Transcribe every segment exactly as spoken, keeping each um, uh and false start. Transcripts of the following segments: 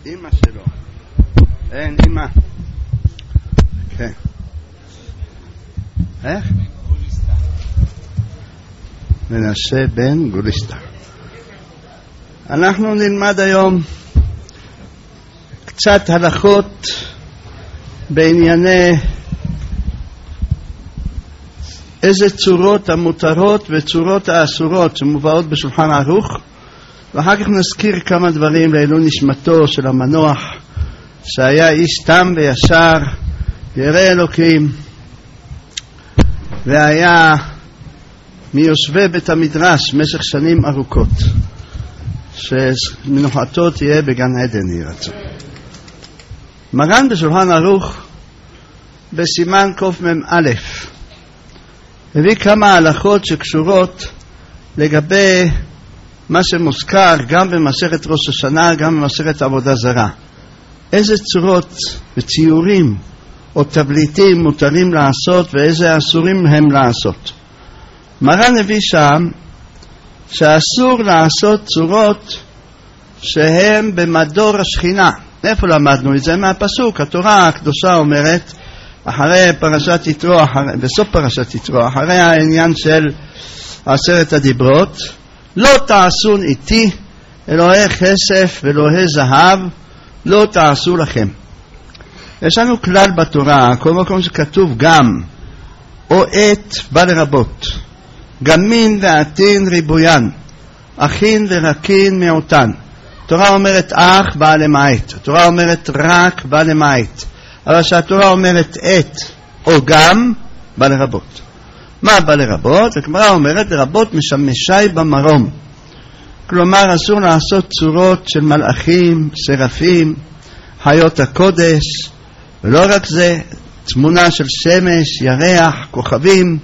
אמא שלו. אין, אמא. כן. איך? מנשה בן גוליסטה. אנחנו נלמד היום קצת הלכות בענייני איזה צורות המותרות וצורות האסורות שמובאות בשולחן ערוך, ואחר כך נזכיר כמה דברים לעילוי נשמתו של המנוח שהיה איש תם וישר ירא אלוקים, והיה מיושבי בית המדרש משך שנים ארוכות, שמנוחתו תהיה בגן עדן יהי רצון. מרן בשולחן ערוך בסימן קמ"א הביא כמה הלכות שקשורות לגבי מה שמוזכר גם במסכת ראש השנה, גם במסכת עבודה זרה. איזה צורות וציורים או תבליטים מותרים לעשות ואיזה אסורים הם לעשות. מרן הביא שם שאסור לעשות צורות שהם במדור השכינה. איפה למדנו את זה? מהפסוק. התורה הקדושה אומרת אחרי פרשת יתרו, אחרי, בסוף פרשת יתרו, אחרי העניין של עשרת הדיברות, לא תעשון איתי אלוהי כסף ואלוהי זהב לא תעשו לכם. יש לנו כלל בתורה, כל מקום שכתוב גם או עת בא לרבות, גם מין ועתין ריבוין, אחין ורקין מעוטן. התורה אומרת אך בא למעט, התורה אומרת רק בא למעט, אבל שהתורה אומרת עת או גם בא לרבות. מה בא לרבות? הגמרא אומרת לרבות משמשי במרום, כלומר אסור לעשות צורות של מלאכים, סרפים, חיות הקודש, ולא רק זה, תמונה של שמש, ירח, כוכבים,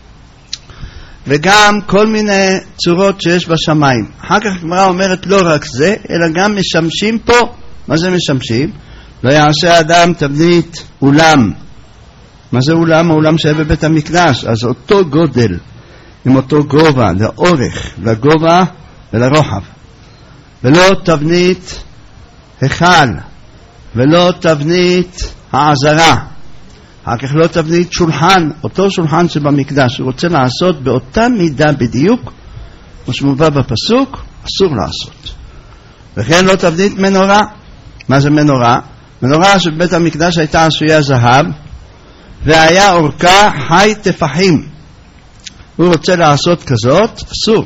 וגם כל מיני צורות שיש בשמיים. אחר כך הגמרא אומרת לא רק זה, אלא גם משמשים פה. מה זה משמשים? לא יעשה אדם תבנית אולם. מה זה אולם? האולם שהיה בבית המקדש. אז אותו גודל, עם אותו גובה, לאורך, לגובה ולרוחב. ולא תבנית היכל, ולא תבנית העזרה. אחר כך לא תבנית שולחן, אותו שולחן שבמקדש. הוא רוצה לעשות באותה מידה בדיוק, כמו שמובא בפסוק, אסור לעשות. וכן לא תבנית מנורה. מה זה מנורה? מנורה שבבית המקדש הייתה עשויה זהב, והיה אורכה חי תפחים. הוא רוצה לעשות כזאת, אסור.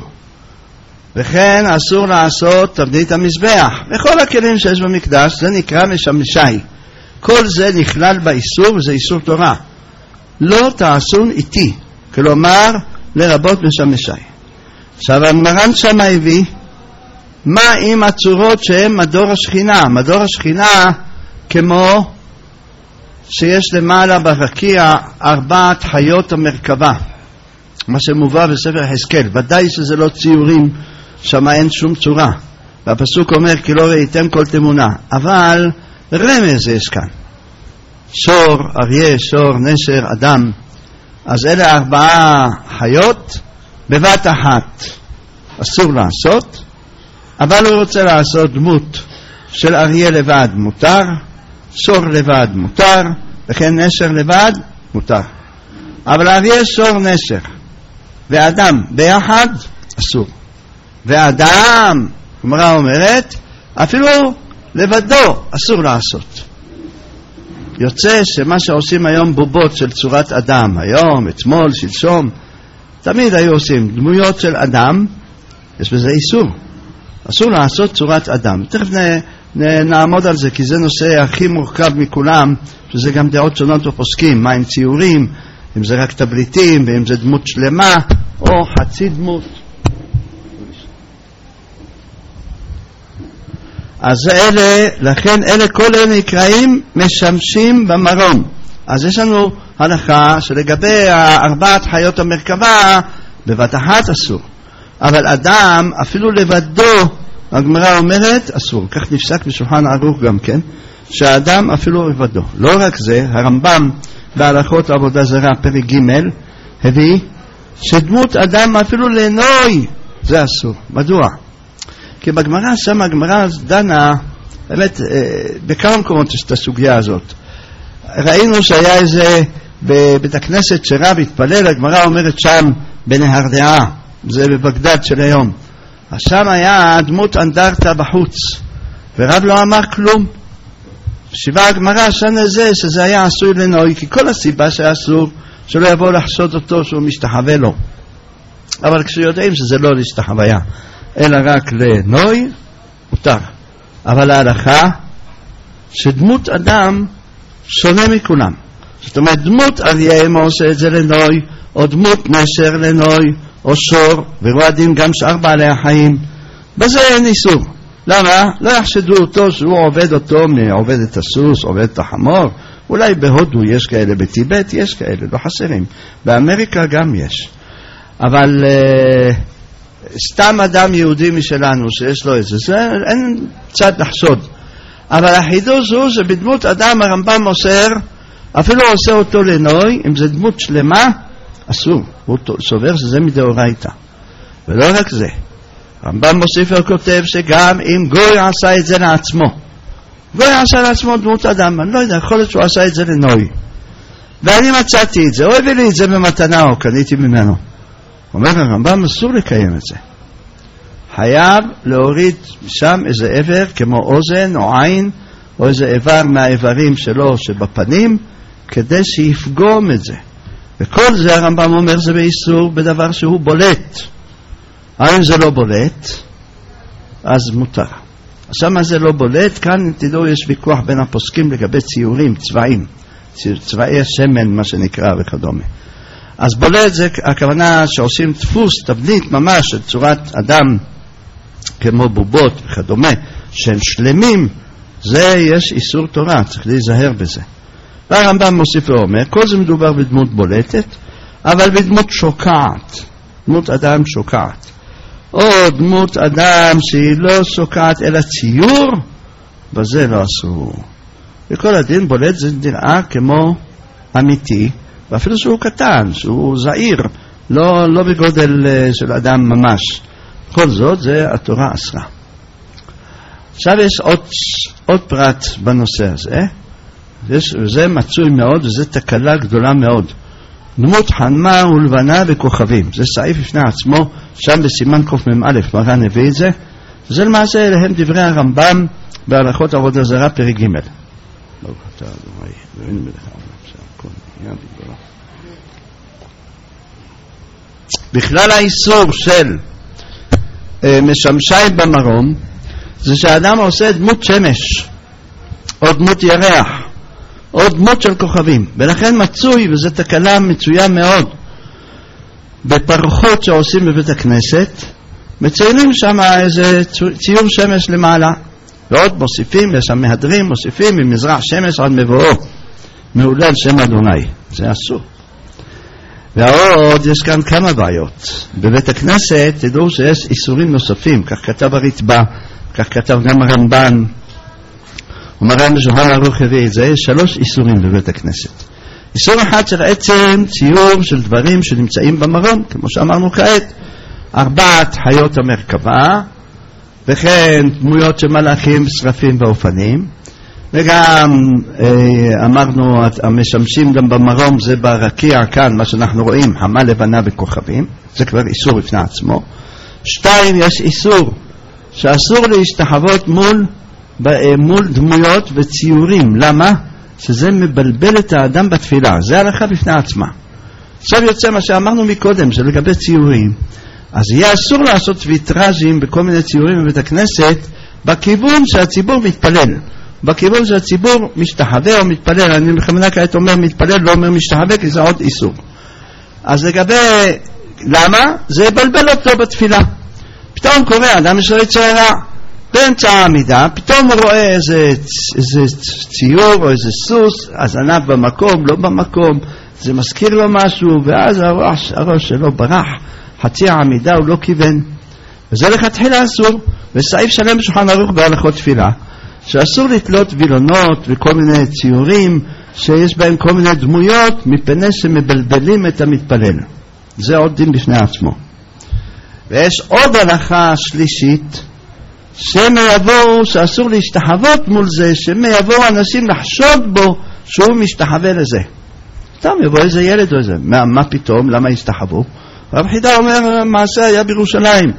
וכן אסור לעשות תבנית המזבח. וכל הכלים שיש במקדש, זה נקרא משמשי. כל זה נכלל באיסור, וזה איסור תורה. לא תעשון איתי, כלומר לרבות משמשי. עכשיו המרן שם הביא, מה עם הצורות שהן מדור השכינה? מדור השכינה כמו שיש למעלה ברקיע ארבעת חיות המרכבה, מה שמובא בספר יחזקאל. ודאי שזה לא ציורים, שם אין שום צורה, והפסוק אומר כי לא ראיתם כל תמונה, אבל רמז יש כאן. שור, אריה, שור, נשר, אדם. אז אלה ארבעה חיות בבת אחת אסור לעשות, אבל הוא רוצה לעשות דמות של אריה לבד מותר, שור לבד מותר, וכן נשר לבד מותר. אבל אריה, שור, נשר ואדם ביחד אסור. ואדם, הגמרא אומרת, אפילו לבדו אסור לעשות. יוצא שמה שעושים היום בובות של צורת אדם, היום, אתמול, שלשום, תמיד היו עושים דמויות של אדם, יש בזה איסור. אסור לעשות צורת אדם. תכף נ, נ, נעמוד על זה, כי זה נושא הכי מורכב מכולם, שזה גם דעות שונות ופוסקים, מה עם ציורים, אם זה רק תבליטים, ואם זה דמות שלמה, או חצי דמות. אז אלה, לכן אלה כל אלה נקראים משמשים במרום. אז יש לנו הלכה שלגבי ארבעת חיות המרכבה בבת אחת אסור, אבל אדם אפילו לבדו, הגמרא אומרת אסור. כך נפסק בשולחן ערוך גם כן, שהאדם אפילו לבדו. לא רק זה, הרמב"ם בהלכות עבודה זרה פרק ג' הביא שדמות אדם אפילו לנוי זה אסור. מדוע? כי בגמרא שם הגמרא דנה באמת, בכמה מקומות יש את הסוגיה הזאת. ראינו שהיה איזה בבית הכנסת שרב התפלל, הגמרא אומרת שם בנהרדעה, זה בבגדד של היום. אז שם היה דמות אנדרטה בחוץ, ורב לא אמר כלום. שיבה הגמרא שנה זה שזה היה עשוי לנוי, כי כל הסיבה שהיה אסור שלא יבוא לחשוד אותו שהוא משתחווה לו. אבל כשיודעים שזה לא להשתחוויה אלא רק לנוי, מותר. אבל ההלכה שדמות אדם שונה מכולם. זאת אומרת, דמות אריה אם עושה את זה לנוי, או דמות נשר לנוי, או שור, ורועדים גם שאר בעלי החיים. בזה אין איסור. למה? לא יחשדו אותו שהוא עובד אותו, עובד את הסוס, עובד את החמור. אולי בהודו יש כאלה, בטיבט יש כאלה, לא חסרים. באמריקה גם יש. אבל uh, סתם אדם יהודי משלנו שיש לו את זה, זה אין צד לחשוד. אבל החידוש הוא שבדמות אדם הרמב"ם מוסר, אפילו עושה אותו לנוי, אם זה דמות שלמה, אסור. הוא סובר שזה מדאורייתא. ולא רק זה. הרמב"ם מוסיף וכותב שגם אם גוי עשה את זה לעצמו, גוי עשה לעצמו דמות אדם, אני לא יודע, יכול להיות שהוא עשה את זה לנוי. ואני מצאתי את זה, או הביא לי את זה במתנה, או קניתי ממנו. אומר הרמב"ם, אסור לקיים את זה. חייב להוריד משם איזה עבר, כמו אוזן או עין, או איזה איבר מהאיברים שלו שבפנים, כדי שיפגום את זה. וכל זה הרמב"ם אומר זה באיסור בדבר שהוא בולט. אם זה לא בולט, אז מותר. עכשיו מה זה לא בולט? כאן תדעו יש ויכוח בין הפוסקים לגבי ציורים, צבעים, צבעי השמן מה שנקרא וכדומה. אז בולט זה הכוונה שעושים דפוס, תבנית ממש של צורת אדם כמו בובות וכדומה, שהם שלמים, זה יש איסור תורה, צריך להיזהר בזה. והרמב"ם מוסיף ואומר, כל זה מדובר בדמות בולטת, אבל בדמות שוקעת, דמות אדם שוקעת. או דמות אדם שהיא לא שוקעת אלא ציור, בזה לא אסור. וכל הדין בולט זה נראה כמו אמיתי, ואפילו שהוא קטן, שהוא זעיר, לא, לא בגודל של אדם ממש. כל זאת זה התורה אסרה. עכשיו יש עוד, עוד פרט בנושא הזה, ויש, וזה מצוי מאוד, וזה תקלה גדולה מאוד. דמות חמה ולבנה וכוכבים, זה סעיף לפני עצמו, שם בסימן קמ"א, מרן הביא את זה. זה למעשה אליהם דברי הרמב"ם בהלכות עבודה זרה פרק ג'. בכלל האיסור של אה, משמשי במרום זה שהאדם עושה דמות שמש או דמות ירח או דמות של כוכבים, ולכן מצוי, וזו תקלה מצויה מאוד, בפרחות שעושים בבית הכנסת מציינים שם איזה ציור שמש למעלה, ועוד מוסיפים, יש שם מהדרים, מוסיפים ממזרח שמש עד מבואו מעולל שם אדוני, זה אסור. ועוד יש כאן כמה בעיות. בבית הכנסת תדעו שיש איסורים נוספים, כך כתב הרצב"א, כך כתב גם הרמב"ן, ומרן בשולחן ערוך הביא את זה, יש שלוש איסורים בבית הכנסת. איסור אחד של עצם ציור של דברים שנמצאים במרום, כמו שאמרנו כעת, ארבעת חיות המרכבה, וכן דמויות של מלאכים, שרפים ואופנים, וגם אה, אמרנו המשמשים גם במרום זה ברקיע כאן, מה שאנחנו רואים, חמה לבנה וכוכבים, זה כבר איסור בפני עצמו. שתיים, יש איסור שאסור להשתחוות מול, מול דמויות וציורים. למה? שזה מבלבל את האדם בתפילה, זה הלכה בפני עצמה. עכשיו יוצא מה שאמרנו מקודם, שלגבי ציורים, אז יהיה אסור לעשות ויטראז'ים בכל מיני ציורים בבית הכנסת, בכיוון שהציבור מתפלל, בכיוון שהציבור משתחווה או מתפלל. אני בכוונה כעת אומר מתפלל, לא אומר משתחווה, כי זה עוד איסור. אז לגבי, למה? זה יבלבל אותו בתפילה. פתאום קורה, אדם יש לו יצר רע, באמצע העמידה, פתאום הוא רואה איזה, איזה ציור או איזה סוס, אז ענב במקום, לא במקום, זה מזכיר לו משהו, ואז הראש, הראש שלו ברח, חצי העמידה הוא לא כיוון. וזה לכתחילה אסור, וסעיף שלם בשולחן ערוך בהלכות תפילה, שאסור לתלות וילונות וכל מיני ציורים שיש בהם כל מיני דמויות, מפני שמבלבלים את המתפלל. זה עוד דין בפני עצמו. ויש עוד הלכה שלישית, שהם יבואו, שאסור להשתחוות מול זה, שהם יבואו אנשים לחשוד בו שהוא משתחווה לזה. סתם יבוא איזה ילד או איזה, מה, מה פתאום, למה הסתחוו? רב חידה אומר, מעשה היה בירושלים.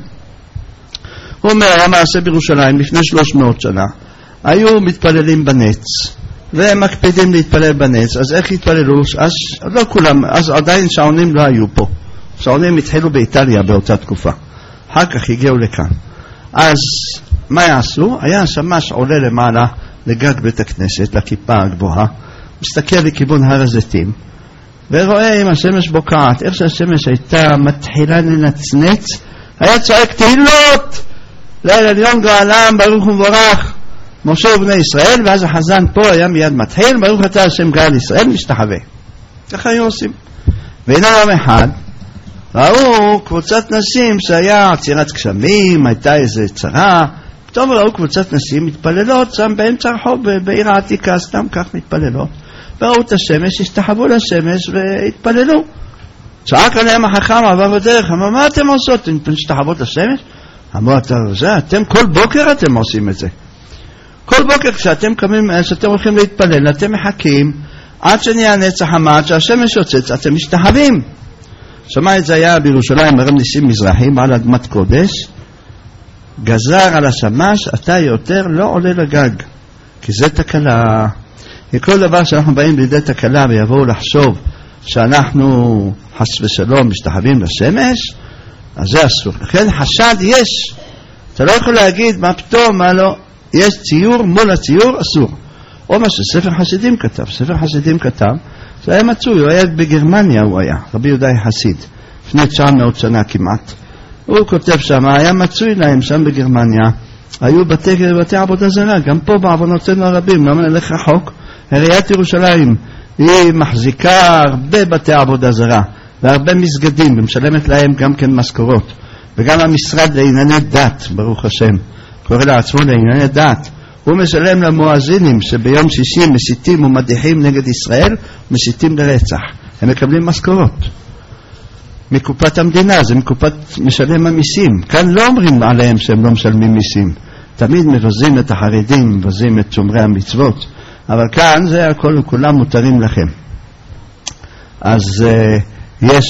הוא אומר, היה מעשה בירושלים לפני שלוש מאות שנה. היו מתפללים בנץ, והם מקפידים להתפלל בנץ, אז איך התפללו? אז לא כולם, אז עדיין שעונים לא היו פה. שעונים התחילו באיטליה באותה תקופה. אחר כך הגיעו לכאן. אז מה יעשו? היה שמש עולה למעלה לגג בית הכנסת, לכיפה הגבוהה, מסתכל לכיוון הר הזיתים, ורואה אם השמש בוקעת, איך שהשמש הייתה מתחילה לנצנץ, היה צועק תהילות, ליל עליון גואלם, ברוך ומבורך, משה ובני ישראל, ואז החזן פה היה מיד מתחיל, ברוך אתה השם גאל ישראל, משתחווה. ככה היו עושים. והנה יום אחד, ראו קבוצת נשים שהיה עצירת גשמים, הייתה איזה צרה, פתאום ראו קבוצת נשים מתפללות שם באמצע הרחוב בעיר העתיקה, סתם כך מתפללות, וראו את השמש, השתחוו לשמש והתפללו. צעק עליהם החכם עבר בדרך, אמר, מה אתם עושות? אתם משתחוות לשמש? אמרו, אתם כל בוקר אתם עושים את זה. כל בוקר כשאתם קמים, כשאתם הולכים להתפלל, אתם מחכים עד שנהיה נצח המעט, שהשמש יוצאת, אתם משתחווים. שמע את זה היה בירושלים, מרם ניסים מזרחי, בעל אדמת קודש, גזר על השמש, אתה יותר לא עולה לגג, כי זה תקלה. כל דבר שאנחנו באים לידי תקלה ויבואו לחשוב שאנחנו חס ושלום משתחווים לשמש, אז זה אסור. לכן חשד יש, אתה לא יכול להגיד מה פתאום, מה לא, יש ציור מול הציור, אסור. או מה שספר חסידים כתב, ספר חסידים כתב, זה היה מצוי, הוא היה בגרמניה, הוא היה, רבי יהודה חסיד, לפני תשע מאות שנה כמעט. הוא כותב שם, היה מצוי להם שם בגרמניה, היו בתי, בתי עבודה זרה, גם פה בעוונותינו הרבים, למה נלך רחוק? עיריית ירושלים, היא מחזיקה הרבה בתי עבודה זרה, והרבה מסגדים, ומשלמת להם גם כן משכורות, וגם המשרד לענייני דת, ברוך השם, קורא לעצמו לענייני דת, הוא משלם למואזינים שביום שישי מסיתים ומדיחים נגד ישראל, מסיתים לרצח. הם מקבלים משכורות. מקופת המדינה, זה מקופת משלם המיסים. כאן לא אומרים עליהם שהם לא משלמים מיסים. תמיד מבזים את החרדים, מבזים את שומרי המצוות. אבל כאן זה הכל וכולם מותרים לכם. אז uh, יש,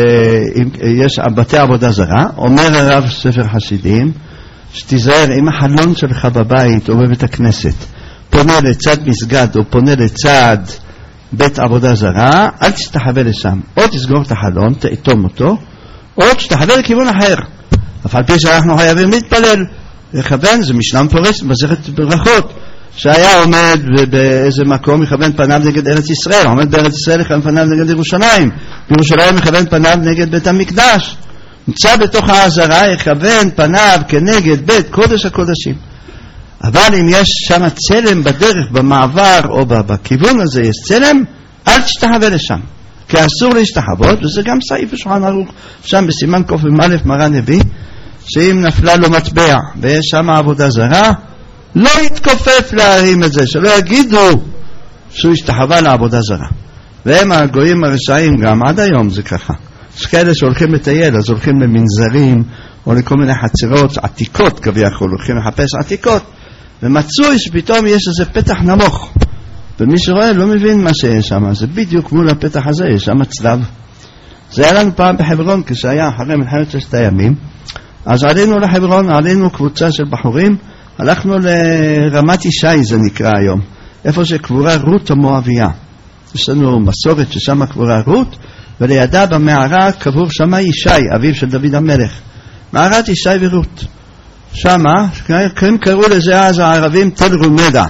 uh, יש בתי עבודה זרה, אומר הרב ספר חסידים, שתיזהר, אם החלון שלך בבית או בבית הכנסת פונה לצד מסגד או פונה לצד בית עבודה זרה, אל תשתחווה לשם. או תסגור את החלון, תאטום אותו, או תשתחווה לכיוון אחר. אף על פי שאנחנו חייבים להתפלל. לכוון, זה משנה מפורשת, מסכת ברכות, שהיה עומד באיזה מקום, יכוון פניו נגד ארץ ישראל, עומד בארץ ישראל, יכוון פניו נגד ירושלים, בירושלים יכוון פניו נגד בית המקדש. נמצא בתוך העזרה, יכוון פניו כנגד בית קודש הקודשים. אבל אם יש שם צלם בדרך, במעבר או בכיוון הזה יש צלם, אל תשתחווה לשם, כי אסור להשתחוות, וזה גם סעיף בשולחן ערוך, שם בסימן קוף ומא' מרן הביא, שאם נפלה לו מטבע ויש שם עבודה זרה, לא יתכופף להרים את זה, שלא יגידו שהוא השתחווה לעבודה זרה. והם הגויים הרשעים גם עד היום זה ככה. יש כאלה שהולכים לטייל, אז הולכים למנזרים או לכל מיני חצרות עתיקות כביכול, הולכים לחפש עתיקות, ומצוי שפתאום יש איזה פתח נמוך, ומי שרואה לא מבין מה שיש שם. זה בדיוק מול הפתח הזה, יש שם צלב. זה היה לנו פעם בחברון, כשהיה אחרי מלחמת ששת הימים, אז עלינו לחברון, עלינו קבוצה של בחורים, הלכנו לרמת ישי, זה נקרא היום, איפה שקבורה רות המואביה. יש לנו מסורת ששם קבורה רות, ולידה במערה קבור שמה ישי, אביו של דוד המלך. מערת ישי ורות. שמה, הם קראו לזה אז הערבים תל רומדה.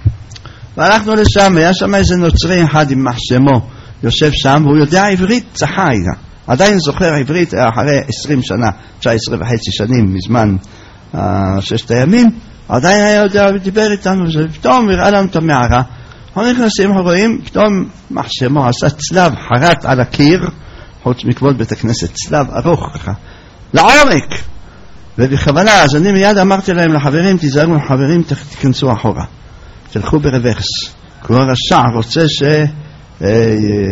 והלכנו לשם, היה שם איזה נוצרי אחד עם מחשמו, יושב שם, והוא יודע עברית צחי. עדיין זוכר עברית אחרי עשרים שנה, תשע עשרה וחצי שנים, מזמן uh, ששת הימים, עדיין היה יודע ודיבר איתנו, ופתאום הראה לנו את המערה, אנחנו נכנסים, אנחנו רואים, פתאום מחשמו עשה צלב, חרט על הקיר, חוץ מכבוד בית הכנסת, צלב ארוך ככה, לעומק, ובכוונה, אז אני מיד אמרתי להם לחברים, תיזהרו לחברים, תכנסו אחורה, תלכו ברוורס, כמו הרשע רוצה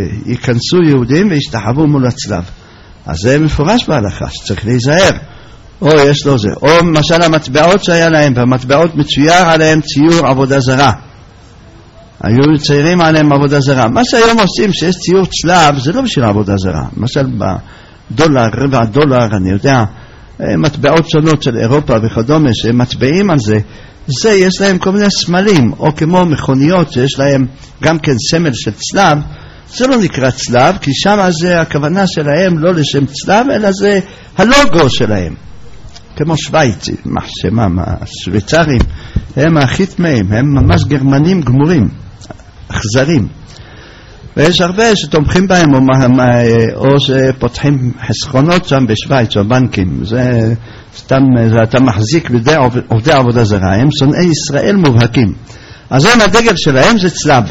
שיכנסו יהודים וישתחוו מול הצלב. אז זה מפורש בהלכה, שצריך להיזהר. או יש לו זה, או למשל המטבעות שהיה להם, והמטבעות מצויר עליהם ציור עבודה זרה, היו ציירים עליהם עבודה זרה. מה שהיום עושים שיש ציור צלב, זה לא בשביל עבודה זרה. למשל בדולר, רבע דולר, אני יודע, מטבעות שונות של אירופה וכדומה שהם מטבעים על זה, זה יש להם כל מיני סמלים, או כמו מכוניות שיש להם גם כן סמל של צלב. זה לא נקרא צלב, כי שם זה הכוונה שלהם לא לשם צלב, אלא זה הלוגו שלהם. כמו שוויץ, מחשמם, השוויצרים, הם הכי טמאים, הם ממש גרמנים גמורים, אכזרים. ויש הרבה שתומכים בהם, או, או שפותחים חסכונות שם בשוויץ, או בנקים. זה סתם, זה אתה מחזיק בידי עובדי עבודה זרה, הם שונאי ישראל מובהקים. אז הם הדגל שלהם זה צלב.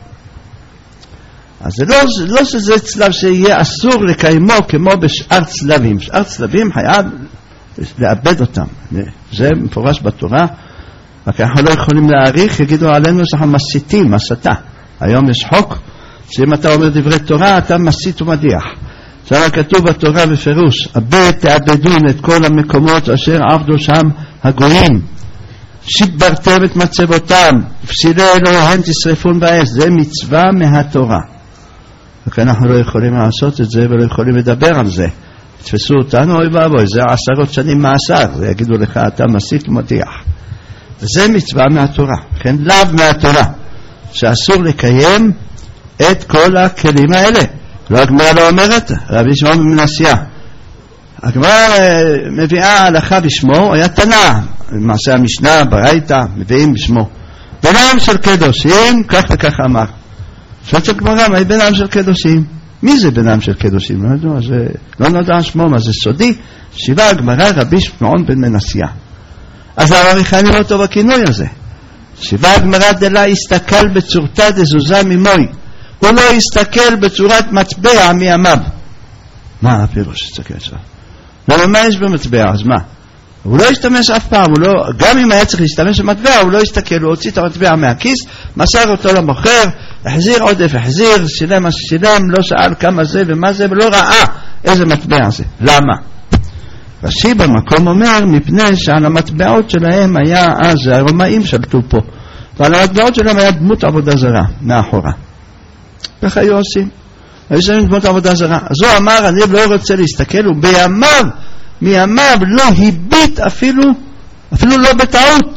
אז זה לא, לא שזה צלב שיהיה אסור לקיימו כמו בשאר צלבים. שאר צלבים חייב לאבד אותם. זה מפורש בתורה, רק אנחנו לא יכולים להעריך, יגידו עלינו שאנחנו מסיתים, הסתה. היום יש חוק שאם אתה אומר דברי תורה אתה מסית ומדיח. שם כתוב בתורה בפירוש, אבד תאבדון את כל המקומות אשר עבדו שם הגויים, שיברתם את מצבותם, פסילי אלוהיהם תשרפון באש. זה מצווה מהתורה, רק אנחנו לא יכולים לעשות את זה ולא יכולים לדבר על זה. תפסו אותנו, אוי ואבוי, זה עשרות שנים מאסר, ויגידו לך אתה מסית ומדיח. וזה מצווה מהתורה, כן, לאו מהתורה, שאסור לקיים את כל הכלים האלה. לא הגמרא לא אומרת, רבי שמעון בן מנסיה, הגמרא מביאה הלכה בשמו, היה תנא, למעשה המשנה ברייתא מביאים בשמו, בנם של קדושים, כך וכך אמר. שואלת הגמרא, מה היא בנם של קדושים? מי זה בנם של קדושים? לא נדע, זה, לא נדע שמו, מה זה סודי? שיבה הגמרא רבי שמעון בן מנסיה. אז העריכה נראה אותו בכינוי הזה. שיבה הגמרא דלה הסתכל בצורתה דזוזה ממוי, הוא לא הסתכל בצורת מטבע מימיו. מה הפירוש הסתכל שם? לא, מה יש במטבע? אז מה? הוא לא השתמש אף פעם, הוא לא, גם אם היה צריך להשתמש במטבע, הוא לא הסתכל, הוא הוציא את המטבע מהכיס, מסר אותו למוכר, החזיר עודף, החזיר, שילם, שילם, לא שאל כמה זה ומה זה, ולא ראה איזה מטבע זה. למה? רש"י במקום אומר, מפני שעל המטבעות שלהם היה, אז הרומאים שלטו פה, ועל המטבעות שלהם היה דמות עבודה זרה, מאחורה. ככה היו עושים. היו שמים דמות עבודה זרה. אז הוא אמר, אני לא רוצה להסתכל, ובימיו, מימיו לא היביט אפילו, אפילו לא בטעות,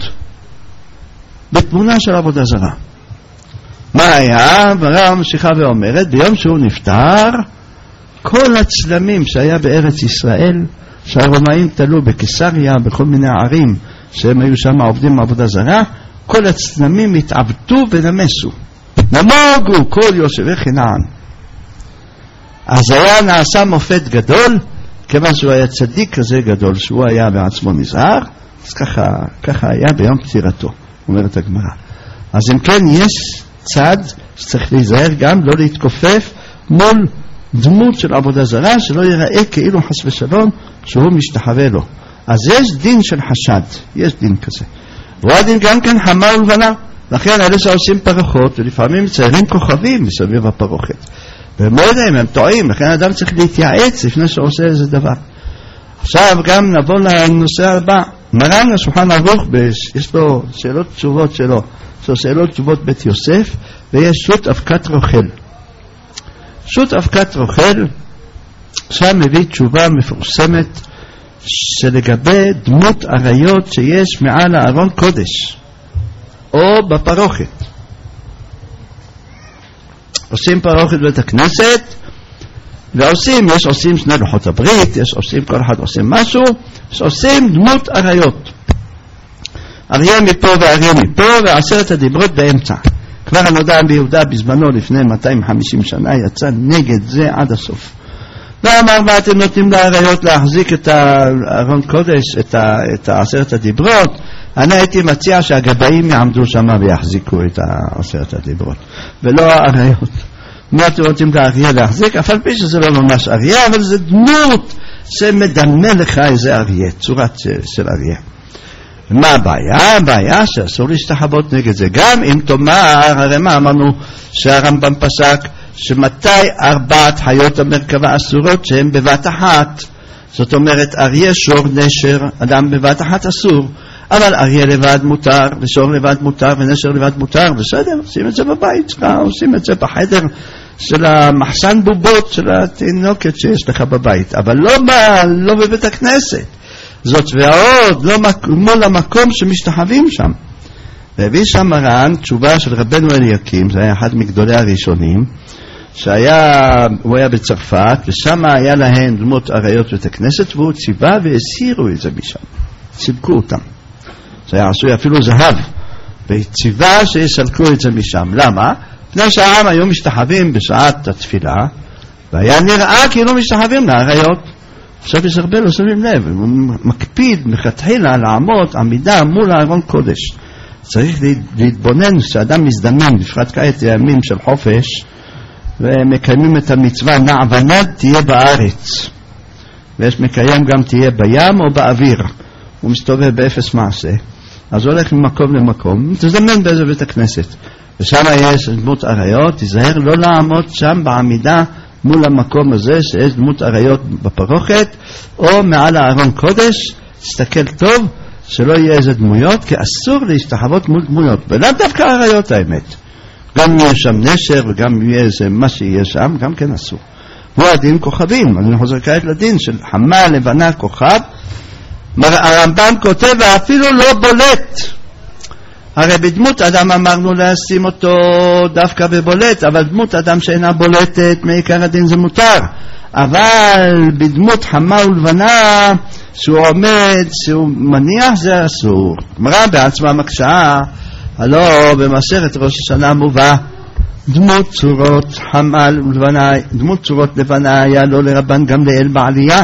בתמונה של עבודה זרה. מה היה? ברא ממשיכה ואומרת, ביום שהוא נפטר, כל הצלמים שהיה בארץ ישראל, שהרומאים תלו בקיסריה, בכל מיני ערים שהם היו שם עובדים בעבודה זרה, כל הצלמים התעבדו ונמסו. נמוגו כל יושבי חנען. אז היה נעשה מופת גדול, כיוון שהוא היה צדיק כזה גדול, שהוא היה בעצמו נזהר, אז ככה, ככה היה ביום פטירתו, אומרת הגמרא. אז אם כן, יש צד שצריך להיזהר גם, לא להתכופף מול דמות של עבודה זרה, שלא ייראה כאילו חס ושלום שהוא משתחווה לו. אז יש דין של חשד, יש דין כזה. והוא הדין גם כן חמה ולבנה. לכן אלה שעושים פרחות, ולפעמים מציירים כוכבים מסביב הפרוכת. והם לא יודעים, הם טועים, לכן האדם צריך להתייעץ לפני שעושה איזה דבר. עכשיו גם נבוא לנושא הבא. מרן השולחן ערוך, יש לו שאלות תשובות שלו. יש לו שאלות תשובות בית יוסף, ויש שו"ת אבקת רוכל. שו"ת אבקת רוכל, שם מביא תשובה מפורסמת, שלגבי דמות עריות שיש מעל הארון קודש, או בפרוכת. עושים פרוכת בית הכנסת, ועושים, יש עושים שני לוחות הברית, יש עושים, כל אחד עושים משהו, יש עושים דמות עריות. אריה מפה ואריה מפה, ועשרת הדיברות באמצע. כבר הנודע ביהודה בזמנו לפני מאתיים וחמישים שנה יצא נגד זה עד הסוף. ואמר, מה אתם נותנים לעריות להחזיק את הארון קודש, את, ה, את עשרת הדיברות? אני הייתי מציע שהגבאים יעמדו שם ויחזיקו את עשרת הדיברות, ולא העריות. מה אתם רוצים לאריה להחזיק? אף על פי שזה לא ממש אריה, אבל זה דמות שמדמה לך איזה אריה, צורת של אריה. מה הבעיה? הבעיה שאסור להשתחוות נגד זה. גם אם תאמר, הרי מה אמרנו שהרמב"ם פסק שמתי ארבעת חיות המרכבה אסורות שהן בבת אחת, זאת אומרת, אריה, שור, נשר, אדם בבת אחת אסור, אבל אריה לבד מותר, ושור לבד מותר, ונשר לבד מותר, בסדר, עושים את זה בבית שלך, עושים את זה בחדר של המחסן בובות של התינוקת שיש לך בבית, אבל לא, ב, לא בבית הכנסת. זאת ועוד, לא מול המקום שמשתחווים שם. והביא שם מרן תשובה של רבנו אליקים, זה היה אחד מגדולי הראשונים, שהיה, הוא היה בצרפת, ושם היה להם דמות אריות בית הכנסת, והוא ציווה והסירו את זה משם, סיפקו אותם. זה היה עשוי אפילו זהב, וציווה שיסלקו את זה משם. למה? לפני שהעם היו משתחווים בשעת התפילה, והיה נראה כאילו משתחווים לאריות. עכשיו יש הרבה לא שמים לב, הוא מקפיד מכתחילה לעמוד עמידה מול הארון קודש. צריך להתבונן שאדם מזדמן, בפרט כעת הימים של חופש, ומקיימים את המצווה נע ונד תהיה בארץ, ויש מקיים גם תהיה בים או באוויר, הוא מסתובב באפס מעשה, אז הולך ממקום למקום, תזמן באיזה בית הכנסת, ושם יש דמות אריות, תזהר לא לעמוד שם בעמידה מול המקום הזה שיש דמות אריות בפרוכת, או מעל הארון קודש, תסתכל טוב שלא יהיה איזה דמויות, כי אסור להשתחוות מול דמויות, ולא דווקא אריות האמת, גם יהיה שם נשר וגם יהיה איזה מה שיהיה שם, גם כן אסור. הוא הדין כוכבים, אני חוזר כעת לדין של חמה לבנה כוכב, הרמב"ם כותב ואפילו לא בולט, הרי בדמות אדם אמרנו לשים אותו דווקא בבולט, אבל דמות אדם שאינה בולטת מעיקר הדין זה מותר, אבל בדמות חמה ולבנה שהוא עומד, שהוא מניח זה אסור. גמרא בעצמה מקשה, הלא במסכת ראש השנה מובא דמות צורות חמה ולבנה, דמות צורות לבנה היה לא לרבן גמליאל בעלייה,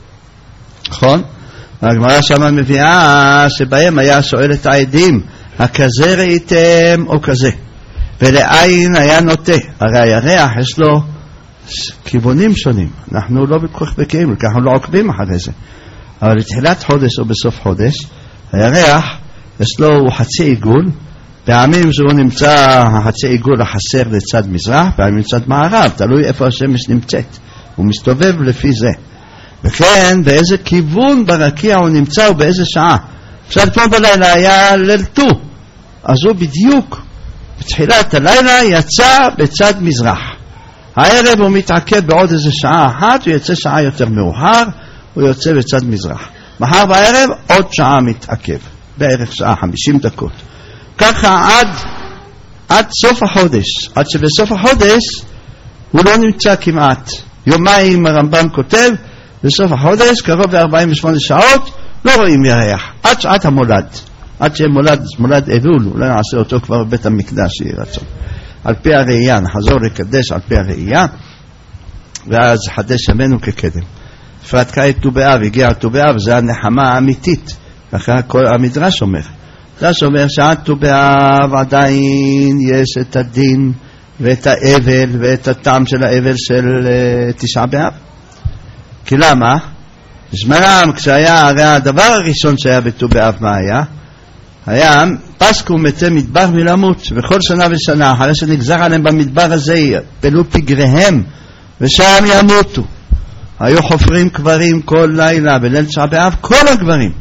נכון? הגמרא שמה מביאה שבהם היה שואל את העדים, הכזה ראיתם או כזה, ולעין היה נוטה, הרי הירח יש לו כיוונים שונים, אנחנו לא בכוח בקיים, אנחנו לא עוקבים אחרי זה, אבל לתחילת חודש או בסוף חודש הירח יש לו חצי עיגול, פעמים שהוא נמצא החצי עיגול החסר לצד מזרח, פעמים לצד מערב, תלוי איפה השמש נמצאת, הוא מסתובב לפי זה, וכן באיזה כיוון ברקיע הוא נמצא ובאיזה שעה. עכשיו כמו בלילה היה ליל ט"ו, אז הוא בדיוק בתחילת הלילה יצא בצד מזרח, הערב הוא מתעכב בעוד איזה שעה אחת, הוא יצא שעה יותר מאוחר, הוא יוצא בצד מזרח, מחר בערב עוד שעה מתעכב, בערך שעה חמישים דקות, ככה עד עד סוף החודש, עד שבסוף החודש הוא לא נמצא כמעט יומיים. הרמב"ם כותב בסוף החודש קרוב ל-ארבעים ושמונה שעות לא רואים ירח, עד שעת המולד, עד שמולד מולד אלול, אולי נעשה אותו כבר בבית המקדש יהיה רצון, על פי הראייה נחזור לקדש על פי הראייה, ואז חדש ימינו כקדם. בפרט כעת ט"ו באב, הגיע ט"ו באב, זה הנחמה האמיתית, וכך כל המדרש אומר, המדרש אומר שעד ט"ו באב עדיין יש את הדין ואת האבל ואת הטעם של האבל של uh, תשעה באב. כי למה? זמנם כשהיה, הרי הדבר הראשון שהיה בט"ו באב מה היה? היה פסקו מתי מדבר מלמות, בכל שנה ושנה אחרי שנגזר עליהם במדבר הזה יפלו פגריהם ושם ימותו. היו חופרים קברים כל לילה בליל תשעה באב, כל הגברים,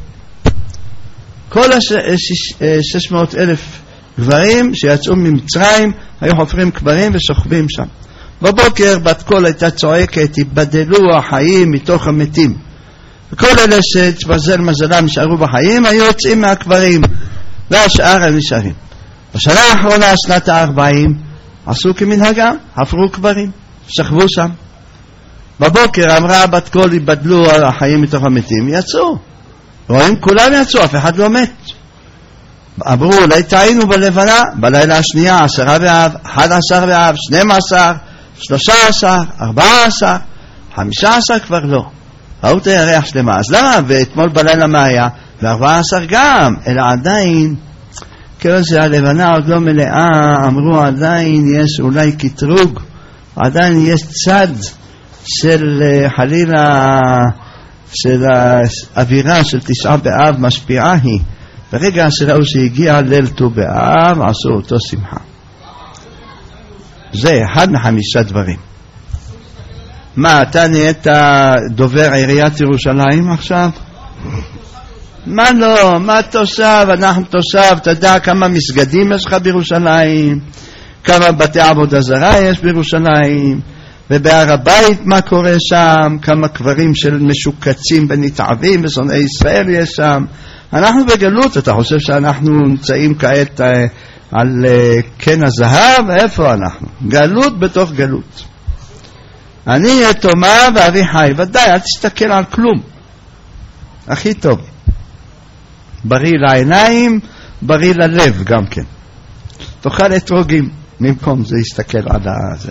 כל ה-שש מאות אלף גברים שיצאו ממצרים היו חופרים קברים ושוכבים שם. בבוקר בת קול הייתה צועקת, יבדלו החיים מתוך המתים, וכל אלה שתבזל מזלם נשארו בחיים היו יוצאים מהקברים, והשאר הם נשארים. בשנה האחרונה, שנת הארבעים, עשו כמנהגם, חפרו קברים, שכבו שם. בבוקר אמרה בת קול, יבדלו החיים מתוך המתים, יצאו, רואים כולם יצאו, אף אחד לא מת. אמרו אולי טעינו בלבנה, בלילה השנייה עשרה באב, אחד עשר באב, שנים עשר, שלושה עשר, ארבעה עשר, חמישה עשר כבר לא, ראו את הירח שלמה. אז למה? ואתמול בלילה מה היה? וארבעה עשר גם, אלא עדיין כאילו שהלבנה עוד לא מלאה, אמרו עדיין יש אולי קטרוג, עדיין יש צד של חלילה של האווירה של תשעה באב משפיעה היא. ברגע שראו שהגיע ליל ט"ו באב עשו אותו שמחה. זה אחד מחמישה דברים. מה, אתה נהיית דובר עיריית ירושלים עכשיו? מה לא, מה תושב, אנחנו תושב, אתה יודע כמה מסגדים יש לך בירושלים, כמה בתי עבודה זרה יש בירושלים, ובהר הבית מה קורה שם, כמה קברים של משוקצים ונתעבים ושונאי ישראל יש שם. אנחנו בגלות, אתה חושב שאנחנו נמצאים כעת אה, על אה, קן הזהב? איפה אנחנו? גלות בתוך גלות. אני יתומה ואבי חי, ודאי, אל תסתכל על כלום. הכי טוב. בריא לעיניים, בריא ללב גם כן. תאכל אתרוגים, במקום זה יסתכל על זה.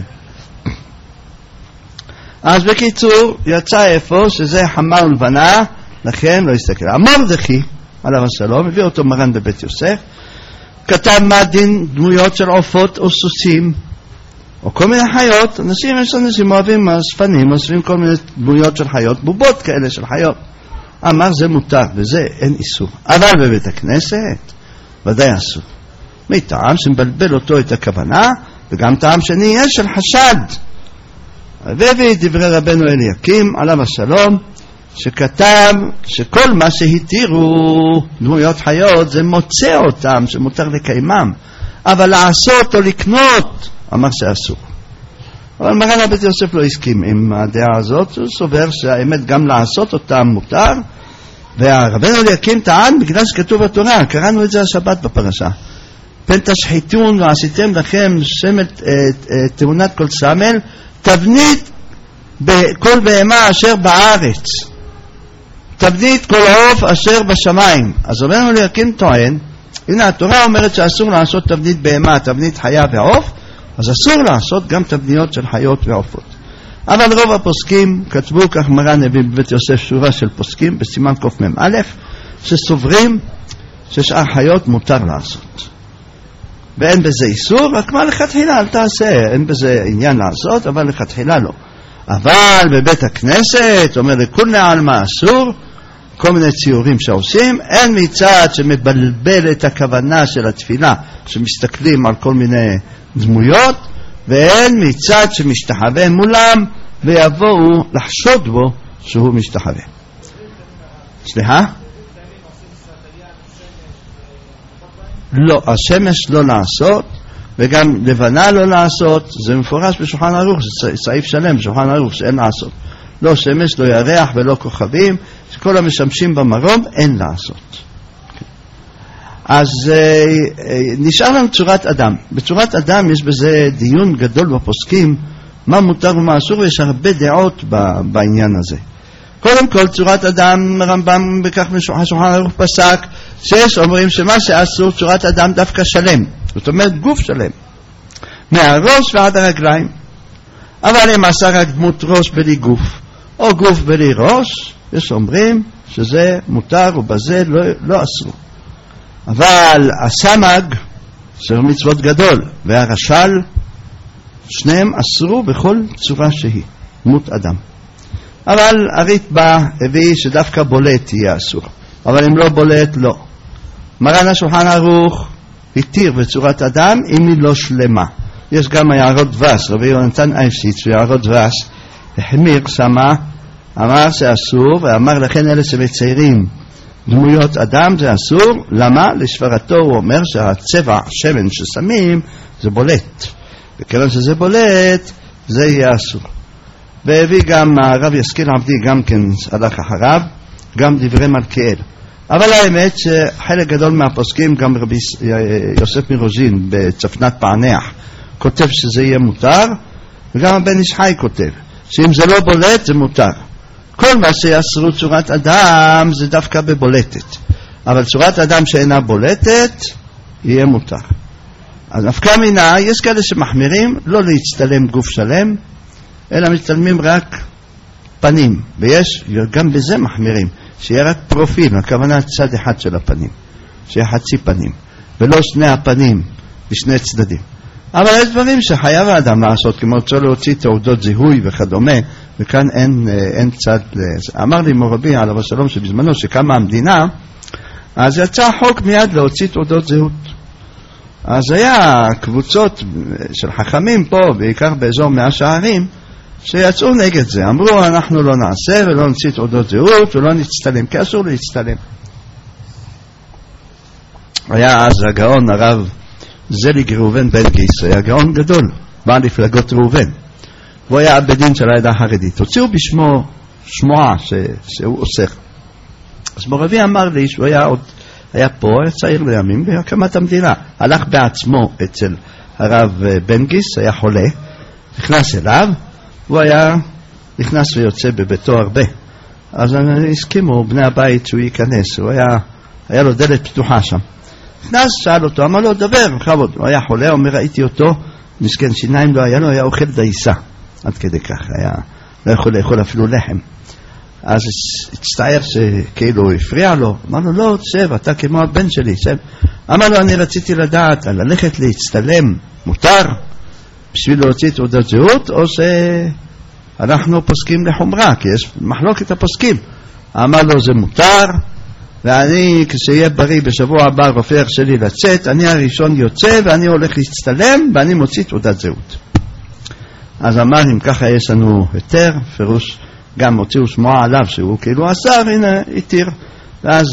אז בקיצור, יצא איפה שזה חמה ולבנה, לכן לא יסתכל. המרדכי, עליו השלום, הביא אותו מרן בבית יוסף, כתב מה דין דמויות של עופות או סוסים, או כל מיני חיות. אנשים, יש אנשים אוהבים ספנים, אוספים כל מיני דמויות של חיות, בובות כאלה של חיות. אמר זה מותר, וזה אין איסור. אבל בבית הכנסת, ודאי אסור. מטעם שמבלבל אותו את הכוונה, וגם טעם שני יש של חשד. והביא דברי רבנו אליקים, עליו השלום, שכתב שכל מה שהתירו דמויות חיות, זה מוצא אותם, שמותר לקיימם. אבל לעשות או לקנות, אמר שאסור. אבל מרן הבית יוסף לא הסכים עם הדעה הזאת, הוא סובר שהאמת גם לעשות אותם מותר, והרבנו אליקים טען בגלל שכתוב בתורה, קראנו את זה השבת בפרשה, פן תשחיתון ועשיתם לכם שמת תאונת כל סמל, תבנית כל בהמה אשר בארץ, תבנית כל עוף אשר בשמיים. אז רבנו אליקים טוען, הנה התורה אומרת שאסור לעשות תבנית בהמה, תבנית חיה ועוף, אז אסור לעשות גם תבניות של חיות ועופות. אבל רוב הפוסקים כתבו, כך מרן הביא בבית יוסף שורה של פוסקים בסימן קוף מם א', שסוברים ששאר חיות מותר לעשות. ואין בזה איסור, רק מה לכתחילה אל תעשה, אין בזה עניין לעשות, אבל לכתחילה לא. אבל בבית הכנסת, אומר לכולי עלמא אסור, כל מיני ציורים שעושים, אין מצד שמבלבל את הכוונה של התפילה, שמסתכלים על כל מיני דמויות, ואין מצד שמשתחווה מולם, ויבואו לחשוד בו שהוא משתחווה. סליחה? לא, השמש לא לעשות, וגם לבנה לא לעשות, זה מפורש בשולחן ערוך, זה סעיף שלם בשולחן ערוך שאין לעשות. לא שמש, לא ירח ולא כוכבים, שכל המשמשים במרום אין לעשות. אז נשאר לנו צורת אדם. בצורת אדם יש בזה דיון גדול בפוסקים, מה מותר ומה אסור, ויש הרבה דעות בעניין הזה. קודם כל, צורת אדם, רמב"ם בכך בשולחן ערוך פסק, שיש אומרים שמה שאסור, צורת אדם דווקא שלם. זאת אומרת, גוף שלם. מהראש ועד הרגליים. אבל אם עשה רק דמות ראש בלי גוף, או גוף בלי ראש, יש אומרים שזה מותר ובזה לא, לא אסור. אבל הסמג, זה מצוות גדול, והרשל, שניהם אסרו בכל צורה שהיא, דמות אדם. אבל הריטב"א הביא שדווקא בולט יהיה אסור. אבל אם לא בולט, לא. מרן השולחן ערוך התיר בצורת אדם אם היא לא שלמה. יש גם היערות דבש, רבי יונתן אייבשיץ, ויערות דבש, החמיר שמה, אמר שאסור, ואמר לכן אלה שמציירים דמויות אדם זה אסור. למה? לשברתו הוא אומר שהצבע שמן ששמים זה בולט, וכיוון שזה בולט זה יהיה אסור. והביא גם הרב ישכיל עבדי גם כן הלך אחריו, גם דברי מלכיאל. אבל האמת שחלק גדול מהפוסקים, גם רבי יוסף מרוז'ין בצפנת פענח כותב שזה יהיה מותר, וגם הבן איש חי כותב שאם זה לא בולט זה מותר. כל מה שיאסרו צורת אדם זה דווקא בבולטת, אבל צורת אדם שאינה בולטת יהיה מותר. אז נפקא מינה, יש כאלה שמחמירים לא להצטלם גוף שלם, אלא מצטלמים רק פנים, ויש גם בזה מחמירים, שיהיה רק פרופיל, הכוונה צד אחד של הפנים, שיהיה חצי פנים, ולא שני הפנים בשני צדדים. אבל יש דברים שחייב האדם לעשות, כמו צריך להוציא תעודות זיהוי וכדומה, וכאן אין, אין צד לזה. אמר לי מורבי עליו השלום שבזמנו שקמה המדינה, אז יצא חוק מיד להוציא תעודות זהות. אז היה קבוצות של חכמים פה, בעיקר באזור מאה שערים, שיצאו נגד זה, אמרו אנחנו לא נעשה ולא נוציא תעודות זהות ולא נצטלם, כי אסור להצטלם. היה אז הגאון הרב זליג ראובן בן גיס, היה גאון גדול, בא לפלגות ראובן, והוא היה אב בדין של העדה החרדית. הוציאו בשמו שמועה ש... שהוא אוסר. אז מורבי אמר לי שהוא היה עוד, היה פה, היה צעיר לימים בהקמת המדינה, הלך בעצמו אצל הרב בן גיס, היה חולה, נכנס אליו, הוא היה נכנס ויוצא בביתו הרבה. אז הסכימו בני הבית שהוא ייכנס, הוא היה, היה לו דלת פתוחה שם. נכנס, שאל אותו, אמר לו, דבר, בכבוד. הוא היה חולה, אומר, ראיתי אותו, מסכן, שיניים לא היה לו, היה אוכל דייסה. עד כדי כך, היה לא יכול לאכול אפילו לחם. אז הצטער שכאילו הפריע לו, אמר לו, לא, שב, אתה כמו הבן שלי, שב. אמר לו, אני רציתי לדעת, ללכת להצטלם, מותר, בשביל להוציא תעודת זהות, או שאנחנו פוסקים לחומרה, כי יש מחלוקת הפוסקים. אמר לו, זה מותר, ואני, כשיהיה בריא בשבוע הבא רופא שלי לצאת, אני הראשון יוצא ואני הולך להצטלם ואני מוציא תעודת זהות. אז אמר, אם ככה יש לנו היתר, פירוש גם הוציאו שמועה עליו שהוא כאילו עשר, הנה התיר. ואז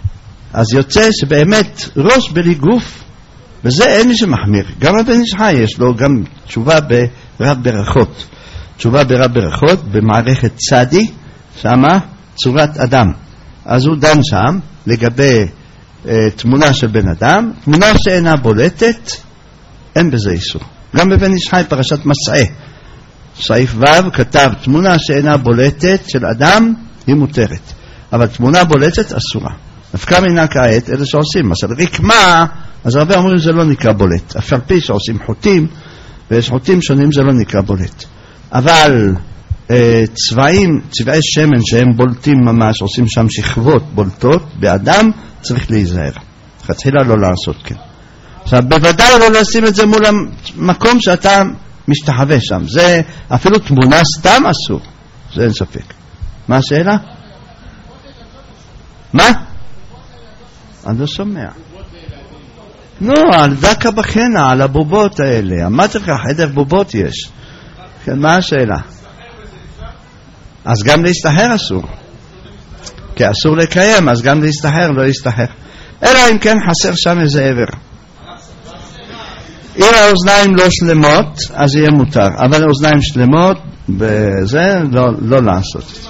אז יוצא שבאמת ראש בלי גוף, וזה אין מי שמחמיר. גם הבן איש חי יש לו גם תשובה ברב ברכות. תשובה ברב ברכות במערכת צדי, שמה צורת אדם. אז הוא דן שם לגבי אה, תמונה של בן אדם, תמונה שאינה בולטת, אין בזה איסור. גם בבן איש חי פרשת מסעה, סעיף ו' כתב, תמונה שאינה בולטת של אדם היא מותרת, אבל תמונה בולטת אסורה. דווקא מינה כעת אלה שעושים, מסל רקמה, אז הרבה אומרים זה לא נקרא בולט, אף על פי שעושים חוטים, ויש חוטים שונים זה לא נקרא בולט. אבל צבעים, צבעי שמן שהם בולטים ממש, עושים שם שכבות בולטות באדם, צריך להיזהר. חתחילה לא לעשות כן. עכשיו, בוודאי לא לשים את זה מול המקום שאתה משתחווה שם. זה אפילו תמונה סתם אסור. זה אין ספק. מה השאלה? מה? אני לא שומע. נו, על דקה בחנה, על הבובות האלה. אמרתי לך, חדר בובות יש. כן, מה השאלה? אז גם להסתהר אסור, כי אסור לקיים, אז גם להסתהר לא להסתהר, אלא אם כן חסר שם איזה עבר. אם האוזניים לא שלמות אז יהיה מותר, אבל האוזניים שלמות בזה לא, לא לעשות את זה.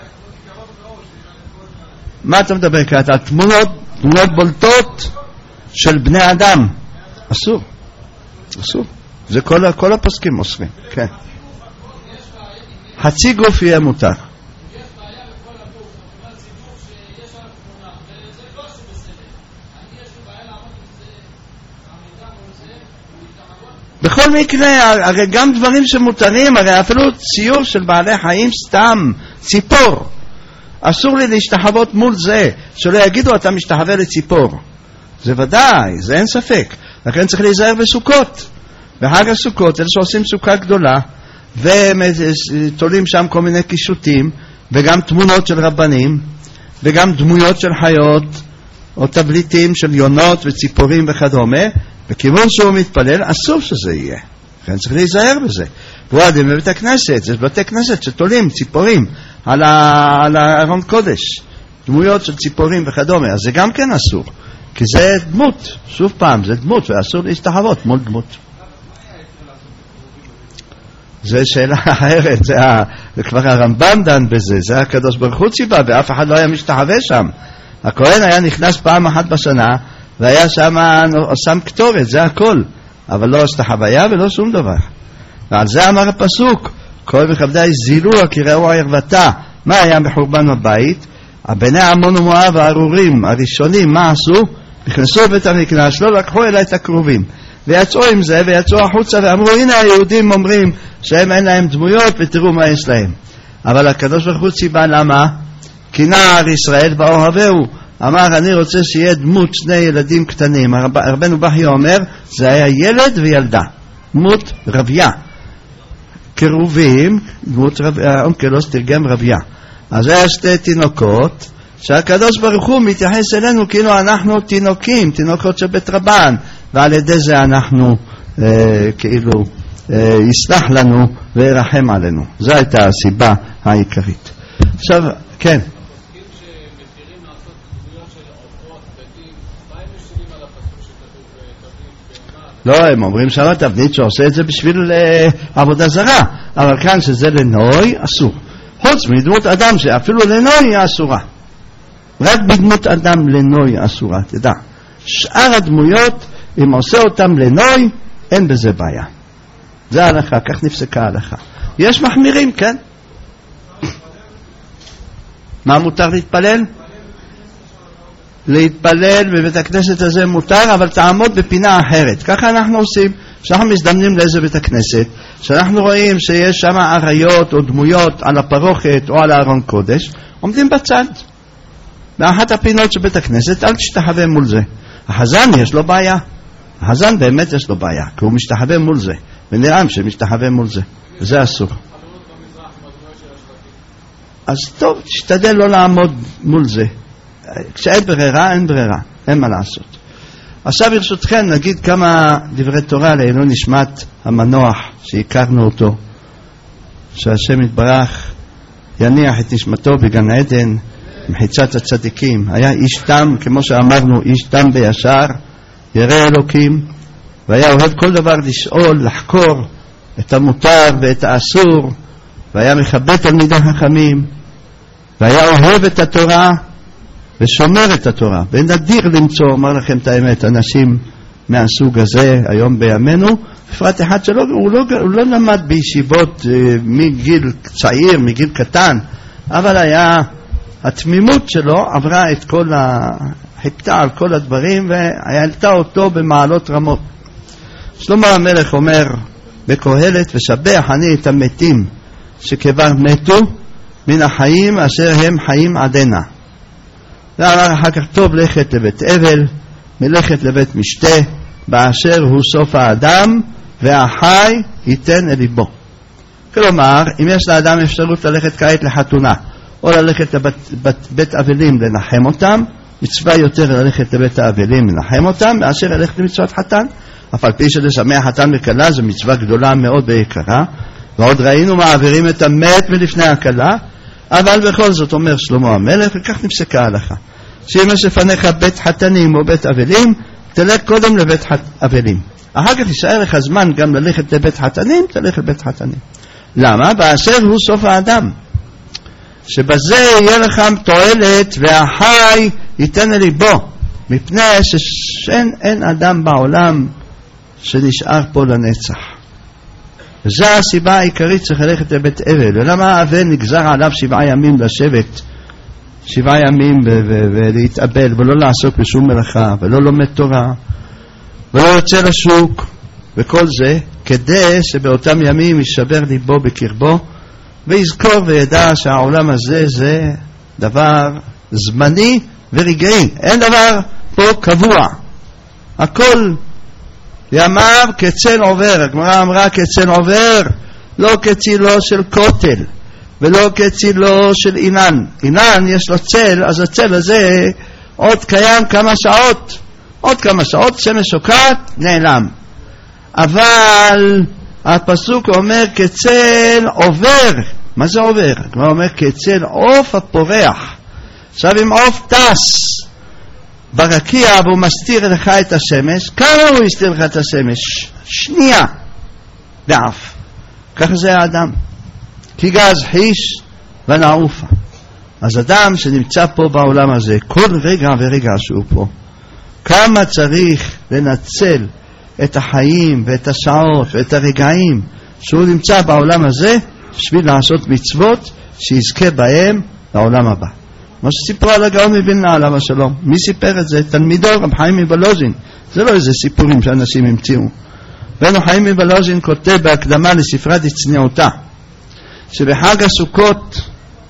מה אתה מדבר כעת? התמונות, תמונות בולטות של בני אדם אסור, אסור, זה כל, כל הפוסקים אוסרים. כן, חצי גוף יהיה מותר. בכל מקרה, הרי גם דברים שמותרים, הרי אפילו ציור של בעלי חיים סתם, ציפור, אסור לי להשתחוות מול זה, שלא יגידו אתה משתחווה לציפור. זה ודאי, זה אין ספק. לכן צריך להיזהר בסוכות. בחג הסוכות, אלה שעושים סוכה גדולה, ותולים שם כל מיני קישוטים, וגם תמונות של רבנים, וגם דמויות של חיות, או טבליטים של יונות וציפורים וכדומה, בכיוון שהוא מתפלל, אסור שזה יהיה. לכן צריך להיזהר בזה. ועדים בבית הכנסת, זה בתי כנסת שתולים ציפורים על, ה... על הארון קודש, דמויות של ציפורים וכדומה, אז זה גם כן אסור, כי זה דמות, שוב פעם, זה דמות, ואסור להשתחוות מול דמות. זה שאלה אחרת, זה, ה... זה כבר הרמב"ם דן בזה, זה הקדוש ברוך הוא ציווה, ואף אחד לא היה משתחווה שם. הכהן היה נכנס פעם אחת בשנה, והיה שם, שם כתורת, זה הכל, אבל לא השתחוויה ולא שום דבר. ועל זה אמר הפסוק, כל מכבדי זילוה כי ראו ערוותה. מה היה בחורבן הבית? הבני עמון ומואב הארורים הראשונים, מה עשו? נכנסו בית המקדש, לא לקחו אלא את הקרובים, ויצאו עם זה, ויצאו החוצה ואמרו, הנה היהודים אומרים שהם אין להם דמויות ותראו מה יש להם. אבל הקדוש ברוך הוא ציווה, למה? כי נער ישראל באוהבהו, אמר אני רוצה שיהיה דמות שני ילדים קטנים. רבנו בכי אומר זה היה ילד וילדה, דמות רביה, קרובים, דמות רביה, אונקלוס תרגם רביה. אז זה היה שתי תינוקות שהקדוש ברוך הוא מתייחס אלינו כאילו אנחנו תינוקים, תינוקות של בית רבן, ועל ידי זה אנחנו אה, כאילו יסלח לנו וירחם עלינו. זו הייתה הסיבה העיקרית. עכשיו, כן. לא, הם אומרים שם תבנית שעושה את זה בשביל uh, עבודה זרה, אבל כאן שזה לנוי אסור. חוץ מדמות אדם שאפילו לנוי היא אסורה. רק בדמות אדם לנוי אסורה, תדע. שאר הדמויות, אם עושה אותם לנוי, אין בזה בעיה. זה ההלכה, כך נפסקה ההלכה. יש מחמירים, כן? מה מותר להתפלל? להתפלל בבית הכנסת הזה מותר, אבל תעמוד בפינה אחרת. ככה אנחנו עושים. כשאנחנו מזדמנים לאיזה בית הכנסת, כשאנחנו רואים שיש שם עריות או דמויות על הפרוכת או על הארון קודש, עומדים בצד. באחת הפינות של בית הכנסת, אל תשתחווה מול זה. החזן יש לו בעיה. החזן באמת יש לו בעיה, כי הוא משתחווה מול זה. ונראה שמשתחווה מול זה. וזה אסור. אז טוב, תשתדל לא לעמוד מול זה. כשאין ברירה, אין ברירה, אין מה לעשות. עכשיו ברשותכם נגיד כמה דברי תורה לעילוי נשמת המנוח שהכרנו אותו, שהשם יתברך יניח את נשמתו בגן עדן מחיצת הצדיקים. היה איש תם, כמו שאמרנו, איש תם בישר, ירא אלוקים, והיה אוהב כל דבר לשאול, לחקור את המותר ואת האסור, והיה מכבד תלמידי חכמים, והיה אוהב את התורה ושומר את התורה. ונדיר למצוא, אומר לכם את האמת, אנשים מהסוג הזה היום בימינו, בפרט אחד שלא, הוא לא, הוא לא למד בישיבות אה, מגיל צעיר, מגיל קטן, אבל היה, התמימות שלו עברה את כל ה... חיפתה על כל הדברים והעלתה אותו במעלות רמות. שלמה המלך אומר בקהלת, ושבח אני את המתים שכבר מתו מן החיים אשר הם חיים עדנה. ואמר אחר כך, טוב לכת לבית אבל, מלכת לבית משתה, באשר הוא סוף האדם, והחי ייתן אל ליבו. כלומר, אם יש לאדם אפשרות ללכת כעת לחתונה, או ללכת לבית אבלים לנחם אותם, מצווה יותר ללכת לבית האבלים לנחם אותם, מאשר ללכת למצוות חתן. אף על פי שלשמח חתן וכלה זו מצווה גדולה מאוד ויקרה, ועוד ראינו מעבירים את המת מלפני הכלה, אבל בכל זאת אומר שלמה המלך, וכך נפסקה ההלכה, שאם יש לפניך בית חתנים או בית אבלים, תלך קודם לבית אבלים. אחר כך יישאר לך זמן גם ללכת לבית חתנים, תלך לבית חתנים. למה? באשר הוא סוף האדם, שבזה יהיה לך תועלת והחי ייתן אל ליבו, מפני שאין אין אדם בעולם שנשאר פה לנצח. וזו הסיבה העיקרית צריך ללכת לבית אבל. ולמה האבל נגזר עליו שבעה ימים לשבת, שבעה ימים ולהתאבל ולא לעסוק בשום מלאכה ולא לומד תורה ולא יוצא לשוק וכל זה, כדי שבאותם ימים יישבר ליבו בקרבו ויזכור וידע שהעולם הזה זה דבר זמני ורגעי, אין דבר פה קבוע, הכל ימיו כצל עובר. הגמרא אמרה כצל עובר, לא כצילו של כותל ולא כצילו של עינן. עינן יש לו צל, אז הצל הזה עוד קיים כמה שעות, עוד כמה שעות שמש שוקעת נעלם. אבל הפסוק אומר כצל עובר. מה זה עובר? הגמרא אומר כצל עוף הפורח. עכשיו אם עוף טס ברקיע והוא מסתיר לך את השמש, כמה הוא יסתיר לך את השמש? שנייה בעף. ככה זה האדם, כי גז חיש ונעופה. אז אדם שנמצא פה בעולם הזה כל רגע ורגע שהוא פה, כמה צריך לנצל את החיים ואת השעות ואת הרגעים שהוא נמצא בעולם הזה בשביל לעשות מצוות שיזכה בהם לעולם הבא. מה שסיפרו על הגאון מווילנה עליו השלום, מי סיפר את זה? תלמידו רב חיים מבלוז'ין. זה לא איזה סיפורים שאנשים המציאו. רב חיים מבלוז'ין כותב בהקדמה לספרה דצניעותה, שבחג הסוכות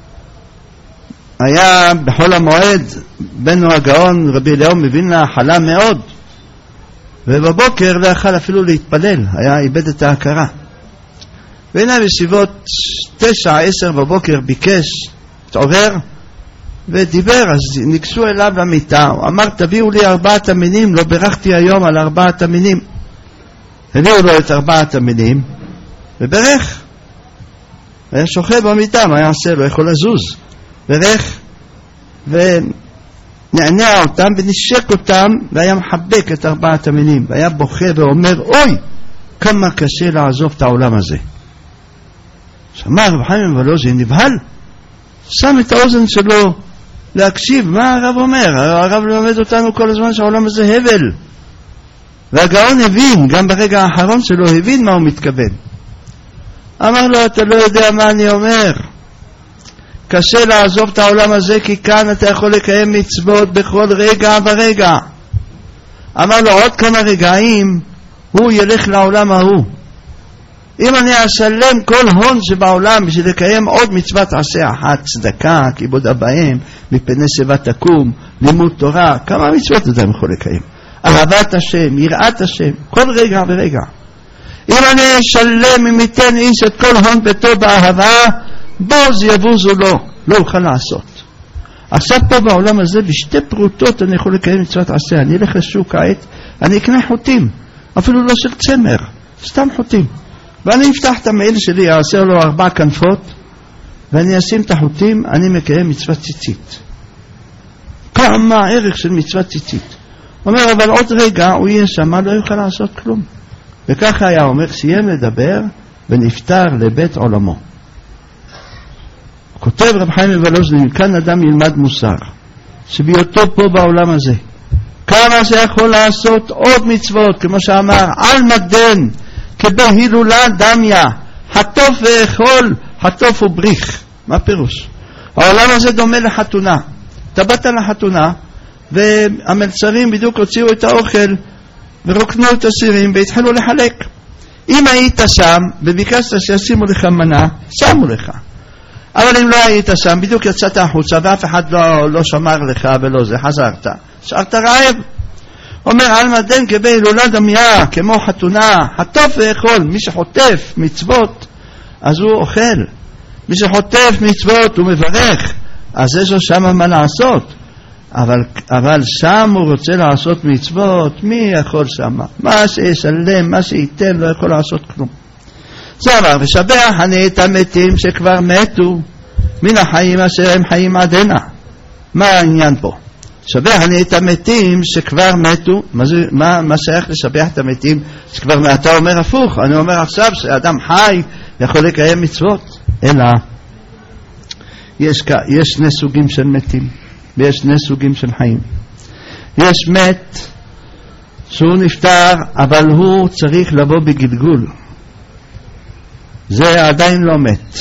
היה בחול המועד בנו הגאון רבי אליהו מווילנה חלה מאוד, ובבוקר לא יכל אפילו להתפלל, היה איבד את ההכרה. והנה בסביבות תשע עשר בבוקר ביקש, התעורר ודיבר, אז ניגשו אליו למיטה, הוא אמר תביאו לי ארבעת המינים, לא ברכתי היום על ארבעת המינים. הביאו לו את ארבעת המינים, וברך. היה שוכב במיטה, מה יעשה? לא יכול לזוז. ברך ונענע אותם ונשק אותם, והיה מחבק את ארבעת המינים, והיה בוכה ואומר, אוי, כמה קשה לעזוב את העולם הזה. שמע רב חיים מוולוז'ין, נבהל, שם את האוזן שלו להקשיב מה הרב אומר. הרב לומד אותנו כל הזמן שהעולם הזה הבל, והגאון הבין, גם ברגע האחרון שלו הבין מה הוא מתכוון. אמר לו, אתה לא יודע מה אני אומר, קשה לעזוב את העולם הזה, כי כאן אתה יכול לקיים מצוות בכל רגע ורגע. אמר לו, עוד כמה רגעים הוא ילך לעולם ההוא. אם אני אשלם כל הון שבעולם בשביל לקיים עוד מצוות עשה אחת, צדקה, כיבוד אבאים, מפני שיבה תקום, לימוד תורה, כמה מצוות אתה יכול לקיים? אהבת השם, יראת השם, כל רגע ורגע. אם אני אשלם, אם ייתן איש את כל הון ביתו באהבה, בוז יבוזו לו, לא אוכל לעשות. עכשיו פה בעולם הזה, בשתי פרוטות אני יכול לקיים מצוות עשה. אני אלך לשוק כעת, אני אקנה חוטים, אפילו לא של צמר, סתם חוטים. ואני אפתח את המעיל שלי, אעשה לו ארבע כנפות, ואני אשים את החוטים, אני מקיים מצוות ציצית. כמה הערך של מצוות ציצית. אומר, אבל עוד רגע הוא יהיה שם, לא יוכל לעשות כלום. וככה היה אומר, סיים לדבר ונפטר לבית עולמו. כותב רב חיים מוולוז'ין, כאן אדם ילמד מוסר, שבהיותו פה בעולם הזה, כמה שיכול לעשות עוד מצוות, כמו שאמר, על מדן, כבהילולה דמיה, חטוף ואכול, חטוף ובריך. מה פירוש? העולם הזה דומה לחתונה. אתה באת לחתונה, והמלצרים בדיוק הוציאו את האוכל, ורוקנו את הסירים, והתחילו לחלק. אם היית שם, וביקשת שישימו לך מנה, שמו לך. אבל אם לא היית שם, בדיוק יצאת החוצה, ואף אחד לא, לא שמר לך ולא זה, חזרת. שרת רעב. אומר, על מדן כבהילולה דמיה, כמו חתונה, חטוף ואכול. מי שחוטף מצוות, אז הוא אוכל. מי שחוטף מצוות, הוא מברך. אז יש לו שם מה לעשות. אבל, אבל שם הוא רוצה לעשות מצוות, מי יכול שם? מה שישלם, מה שייתן, לא יכול לעשות כלום. זה אמר, ושבח אני את המתים שכבר מתו, מן החיים אשר הם חיים עדנה. מה העניין פה? שבח אני את המתים שכבר מתו. מה, זה, מה, מה שייך לשבח את המתים שכבר מתו? אתה אומר הפוך, אני אומר עכשיו שאדם חי יכול לקיים מצוות. אלא יש, יש שני סוגים של מתים ויש שני סוגים של חיים. יש מת שהוא נפטר אבל הוא צריך לבוא בגלגול, זה עדיין לא מת.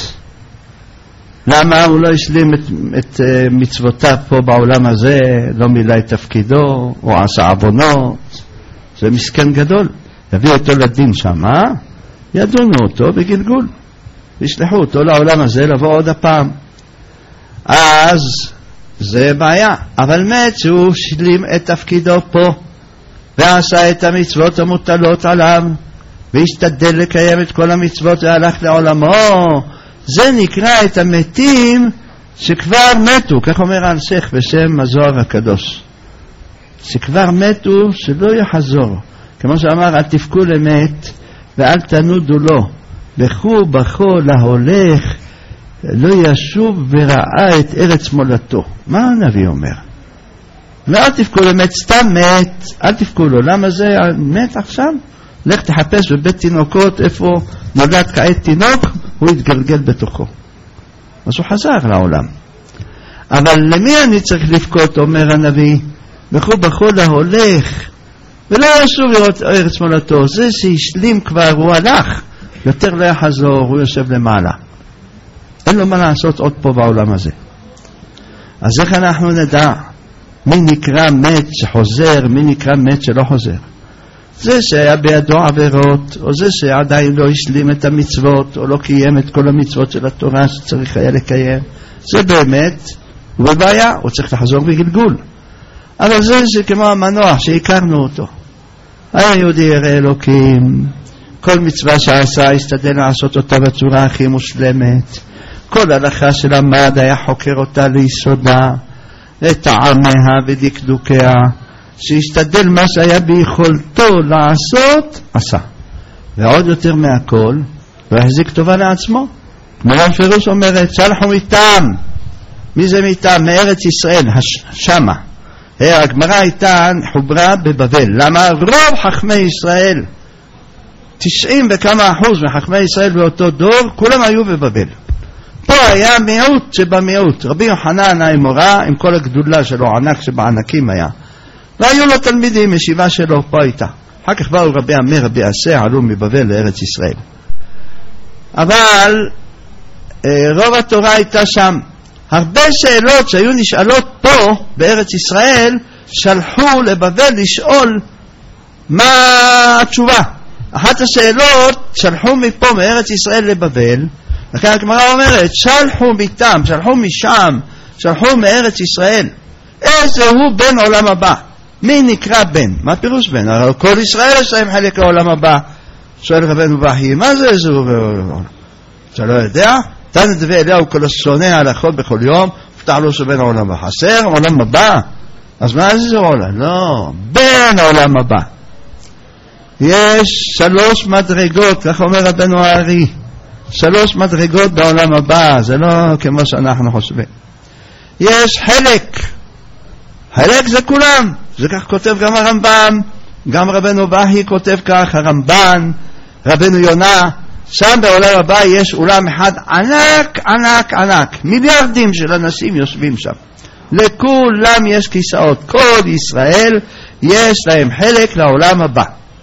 למה? הוא לא השלים את, את uh, מצוותיו פה בעולם הזה, לא מילא את תפקידו או עשה עוונות. זה מסכן גדול. יביאו אותו לדין שם, ידונו אותו בגלגול, ישלחו אותו לעולם הזה לבוא עוד הפעם. אז זה בעיה. אבל מת שהוא השלים את תפקידו פה ועשה את המצוות המוטלות עליו והשתדל לקיים את כל המצוות והלך לעולמו, זה נקרא את המתים שכבר מתו. כך אומר האלשיך בשם הזוהר הקדוש, שכבר מתו, שלא יחזור. כמו שאמר, אל תפקו למת ואל תנודו לו, לכו בכו להולך, לא ישוב וראה את ארץ מולדתו. מה הנביא אומר? ואל תפקו למת, סתם מת, אל תפקו לו. למה זה מת עכשיו? לך תחפש בבית תינוקות איפה נולד כעת תינוק, הוא יתגלגל בתוכו. אז הוא חזר לעולם. אבל למי אני צריך לבכות, אומר הנביא? בכו בכו להולך ולא ישוב לראות ארץ מולדתו. זה שהשלים כבר, הוא הלך, יותר לא יחזור, הוא יושב למעלה, אין לו מה לעשות עוד פה בעולם הזה. אז איך אנחנו נדע מי נקרא מת שחוזר, מי נקרא מת שלא חוזר? זה שהיה בידו עבירות, או זה שעדיין לא השלים את המצוות, או לא קיים את כל המצוות של התורה שצריך היה לקיים, זה באמת הוא בבעיה, הוא צריך לחזור בגלגול. אבל זה שכמו המנוח שהכרנו אותו, היה יהודי ירא אלוקים, כל מצווה שעשה הסתדל לעשות אותה בצורה הכי מושלמת, כל הלכה שלמד היה חוקר אותה ליסודה, לטעמיה ודקדוקיה, שהשתדל מה שהיה ביכולתו לעשות, עשה. ועוד יותר מהכל, והחזיק טובה לעצמו. גמרא בפירוש אומרת, שלחו מטעם. מי זה מטעם? מארץ ישראל, שמה. הגמרא הייתה חוברה בבבל. למה? רוב חכמי ישראל, תשעים וכמה אחוז מחכמי ישראל באותו דור, כולם היו בבבל. פה היה מיעוט שבמיעוט. רבי יוחנן האמורא, עם כל הגדולה שלו, ענק שבענקים היה, והיו לו תלמידים, ישיבה שלו פה הייתה. אחר כך באו רבי אמיר, רבי עשה, עלו מבבל לארץ ישראל. אבל רוב התורה הייתה שם. הרבה שאלות שהיו נשאלות פה בארץ ישראל, שלחו לבבל לשאול מה התשובה. אחת השאלות שלחו מפה מארץ ישראל לבבל, לכן הגמרא אומרת, שלחו מתם, שלחו משם, שלחו מארץ ישראל. איזה הוא בן עולם הבא? מי נקרא בן? מה פירוש בן? הרי כל ישראל יש להם חלק לעולם הבא. שואל רבנו בכי, מה זה איזה הוא בן עולם הבא? אתה לא יודע? תן את דבי אליהו כל השונא הלכות בכל יום, פתח לו שבן העולם הבא. חסר עולם הבא? אז מה זה עולם? לא, בן העולם הבא. יש שלוש מדרגות, כך אומר רבנו הארי, שלוש מדרגות בעולם הבא, זה לא כמו שאנחנו חושבים. יש חלק, חלק זה כולם, זה כך כותב גם הרמב"ם, גם רבנו בכי כותב כך, הרמב"ן, רבנו יונה. שם בעולם הבא יש אולם אחד ענק ענק ענק, מיליארדים של אנשים יושבים שם, לכולם יש כיסאות, כל ישראל יש להם חלק לעולם הבא,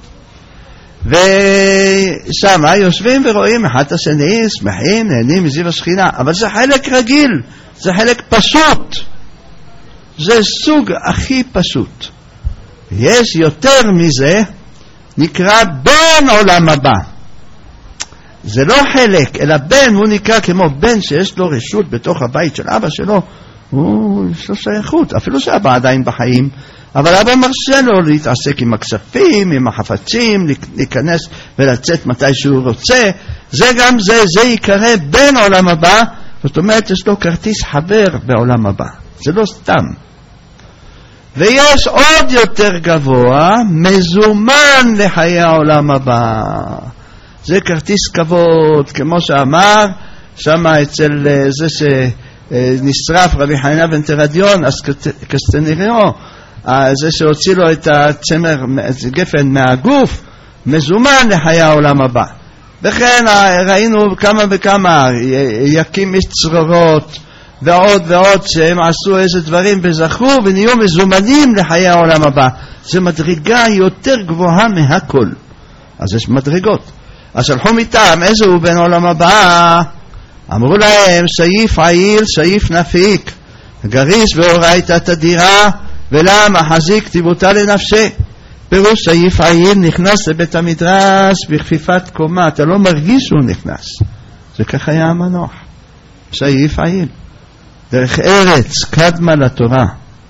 ושם יושבים ורואים אחד השני, שמחים, נהנים מזיו השכינה. אבל זה חלק רגיל, זה חלק פשוט, זה סוג הכי פשוט. יש יותר מזה, נקרא בן עולם הבא. זה לא חלק, אלא בן, הוא נקרא כמו בן שיש לו רשות בתוך הבית של אבא שלו, הוא יש לו שייכות, אפילו שאבא עדיין בחיים, אבל אבא מרשה לו להתעסק עם הכספים, עם החפצים, להיכנס ולצאת מתי שהוא רוצה. זה גם זה, זה יקרא בן עולם הבא, זאת אומרת יש לו כרטיס חבר בעולם הבא, זה לא סתם. ויש עוד יותר גבוה, מזומן לחיי העולם הבא, זה כרטיס כבוד, כמו שאמר שמה אצל זה שנשרף רבי חנינא בן תרדיון, אז קסטנריו, זה שהוציא לו את הצמר, את גפן מהגוף, מזומן לחיי העולם הבא. וכן ראינו כמה וכמה יקים מצרורות ועוד ועוד שהם עשו איזה דברים וזכו ונהיו מזומנים לחיי העולם הבא. זה מדרגה יותר גבוהה מהכל, אז יש מדרגות. אז שלחו מטעם, איזה הוא בן עולם הבא? אמרו להם, סעיף עיל, סעיף נפיק, גריס ואורייתא תדירה, ולמה חזיק תיבותה לנפשי. פירוש סעיף עיל, נכנס לבית המדרש בכפיפת קומה, אתה לא מרגיש שהוא נכנס, זה ככה היה המנוח. סעיף עיל, דרך ארץ קדמה לתורה,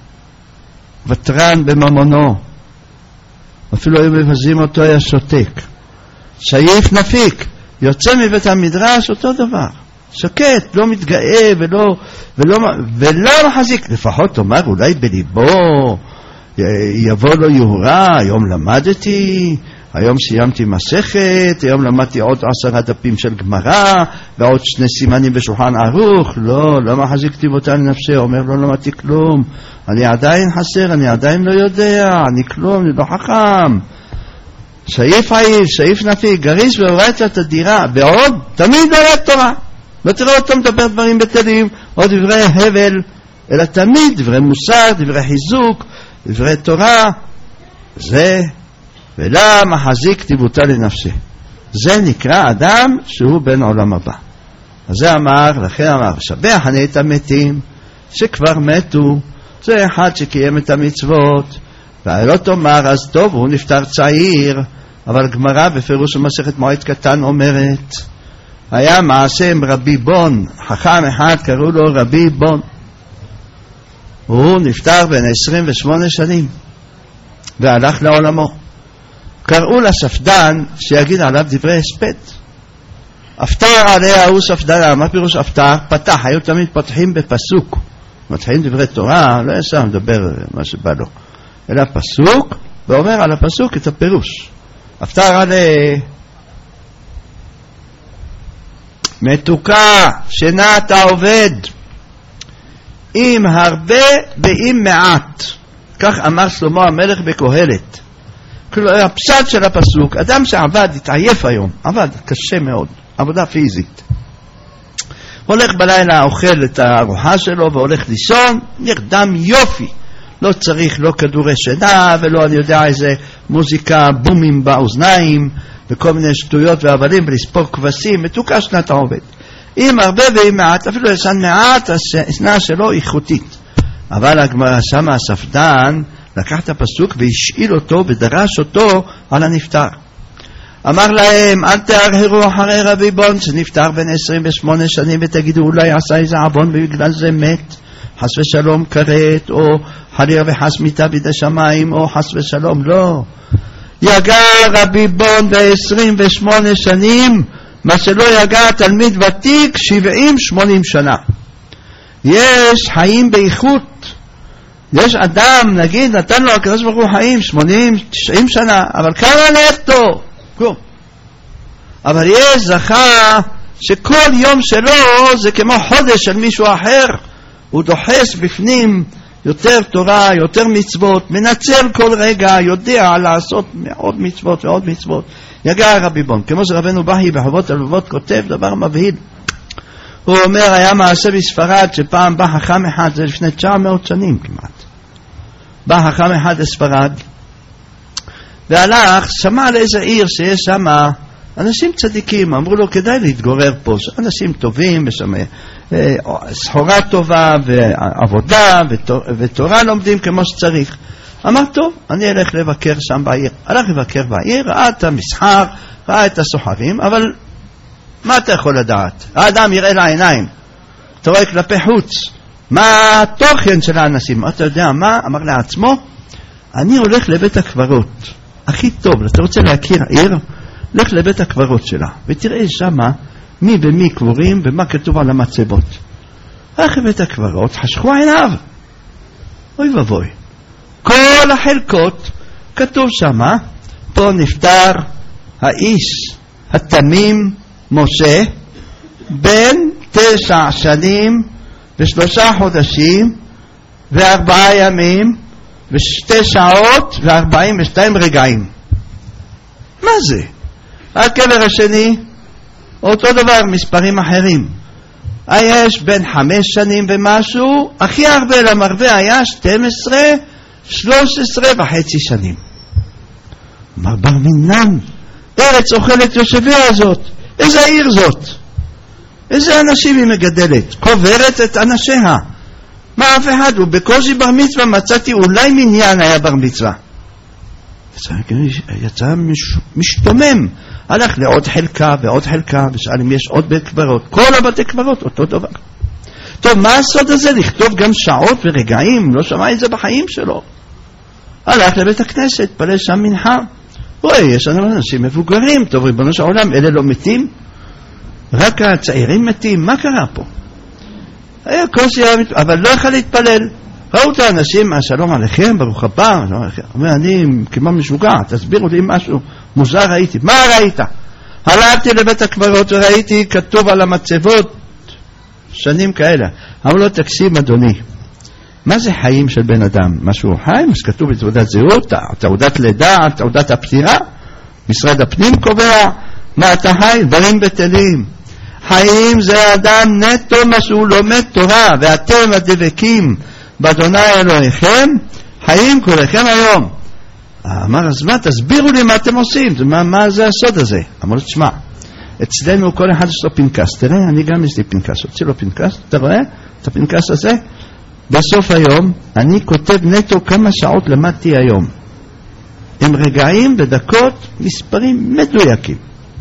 ותרן בממונו, אפילו היו מבזים אותו, היה שותק. סעיף נפיק, יוצא מבית המדרש אותו דבר, שקט, לא מתגאה ולא, ולא, ולא מחזיק. לפחות תאמר, אולי בליבו יבוא לו יהורה, היום למדתי, היום סיימתי מסכת, היום למדתי עוד עשרה דפים של גמרא ועוד שני סימנים בשולחן ערוך. לא, לא מחזיק תיבותה לנפשי, אומר לא למדתי כלום, אני עדיין חסר, אני עדיין לא יודע, אני כלום, אני לא חכם. סעיף עיל, סעיף נפיק, גריס ואורייתא תדירה, ועוד תמיד לומד תורה, לא תראה אותו מדבר דברים בטלים או דברי הבל, אלא תמיד דברי מוסר, דברי חיזוק, דברי תורה. זה ולמה חזיק תיבותה לנפשי, זה נקרא אדם שהוא בן עולם הבא. אז זה אמר, לכן אמר, שבח אני את המתים שכבר מתו, זה אחד שקיים את המצוות. ולא תאמר אז טוב, הוא נפטר צעיר, אבל גמרא בפירוש המסכת מועד קטן אומרת, היה מעשה עם רבי בון, חכם אחד קראו לו רבי בון, הוא נפטר בן עשרים ושמונה שנים והלך לעולמו. קראו לספדן שיגיד עליו דברי הספד, אפתר עליה הוא ספדן. מה פירוש אפתר? פתח, היו תמיד פותחים בפסוק, מתחילים דברי תורה, לא ישר מדבר מה שבא לו, אלא פסוק, ואומר על הפסוק את הפירוש. אפתר עליה מתוקה, שנת העובד, עם הרבה ועם מעט. כך אמר שלמה המלך בקהלת. כלומר, הפשט של הפסוק, אדם שעבד, התעייף היום, עבד קשה מאוד, עבודה פיזית. הולך בלילה, אוכל את הארוחה שלו והולך לישון, נרדם יופי. לא צריך לא כדורי שינה ולא אני יודע איזה מוזיקה בומים באוזניים וכל מיני שטויות והבלים ולספור כבשים. מתוקה שנת העובד. עם הרבה ועם מעט, אפילו ישן מעט, השנה שלו איכותית. אבל הגמרא שמה הספדן לקח את הפסוק והשאיל אותו ודרש אותו על הנפטר. אמר להם, אל תהרהרו אחרי רבי בון שנפטר בן עשרים ושמונה שנים ותגידו אולי עשה איזה עוון ובגלל זה מת, חס ושלום כרת, או חלילה וחס מיתה בידי שמיים, או חס ושלום. לא, יגע רבי בון ב-עשרים ושמונה שנים מה שלא יגע תלמיד ותיק שבעים שמונים שנה. יש חיים באיכות. יש אדם, נגיד, נתן לו הקדוש ברוך הוא חיים שמונים תשעים שנה, אבל כמה נטו? כלום. אבל יש זכה שכל יום שלו זה כמו חודש של מישהו אחר. הוא דוחס בפנים יותר תורה, יותר מצוות, מנצל כל רגע, יודע לעשות עוד מצוות ועוד מצוות. יגע רבי בון, כמו שרבנו בהי בחובות הלבבות כותב דבר מבהיל. הוא אומר, היה מעשה בספרד שפעם בא חכם אחד, זה לפני תשע מאות שנים כמעט. בא חכם אחד לספרד והלך, שמע על איזה עיר שיש שם אנשים צדיקים, אמרו לו כדאי להתגורר פה, אנשים טובים, ושם סחורה טובה ועבודה ותורה לומדים כמו שצריך. אמר טוב, אני אלך לבקר שם בעיר. הלך לבקר בעיר, ראה את המסחר, ראה את הסוחרים, אבל מה אתה יכול לדעת? האדם יראה לעיניים, אתה רואה כלפי חוץ מה התוכן של האנשים. אתה יודע מה? אמר לעצמו, אני הולך לבית הקברות הכי טוב. אתה רוצה להכיר עיר? לך לבית הקברות שלה ותראה שמה מי ומי קבורים ומה כתוב על המצבות. הלך לבית הקברות, חשכו עיניו, אוי ובוי, כל החלקות כתוב שמה, פה נפטר האיש התמים משה בן תשע שנים ושלושה חודשים וארבעה ימים ושתי שעות וארבעים ושתיים רגעים. מה זה? הקבר השני אותו דבר, מספרים אחרים. יש בין חמש שנים ומשהו, הכי הרבה למרבה היה שתים עשרה שלוש עשרה וחצי שנים. אמר בר מינן, ארץ אוכלת יושביה הזאת, איזה עיר זאת, איזה אנשים היא מגדלת, קוברת את אנשיה. מה אף אחד? הוא בקושי בר מצווה מצאתי, אולי מניין היה בר מצווה. יצא מש, משתומם, הלך לעוד חלקה ועוד חלקה ושאל אם יש עוד בית קברות. כל הבתי קברות אותו דבר. טוב, מה הסוד הזה? לכתוב גם שעות ורגעים, לא שמע את זה בחיים שלו. הלך לבית הכנסת, פלל שם מנחה. אוי, יש לנו אנשים מבוגרים, טוב ריבונו של העולם, אלה לא מתים? רק הצעירים מתים, מה קרה פה? היה קושי, אבל לא יכול להתפלל. ראו את האנשים, השלום עליכם, ברוך הבא, אומר, אני כמו משוגע, תסבירו לי משהו מוזר ראיתי. מה ראית? הלכתי לבית הקברות וראיתי כתוב על המצבות שנים כאלה. אמרו לו, תקשיב אדוני, מה זה חיים של בן אדם? משהו חיים? אז כתוב בתעודת זהות, תעודת לידה, תעודת הפטירה, משרד הפנים קובע מה אתה חי, דברים בטלים. חיים זה אדם נטו מה שהוא לומד תורה, ואתם הדבקים באדוני אלוהיכם חיים כולכם היום. אמר, אז מה, תסבירו לי מה אתם עושים, מה, מה זה הסוד הזה? אמר לו, תשמע, אצלנו כל אחד יש לו פנקס, תראה, אני גם יש לי פנקס, הוציא לו פנקס, אתה רואה את הפנקס הזה? בסוף היום אני כותב נטו כמה שעות למדתי היום, עם רגעים ודקות, מספרים מדויקים,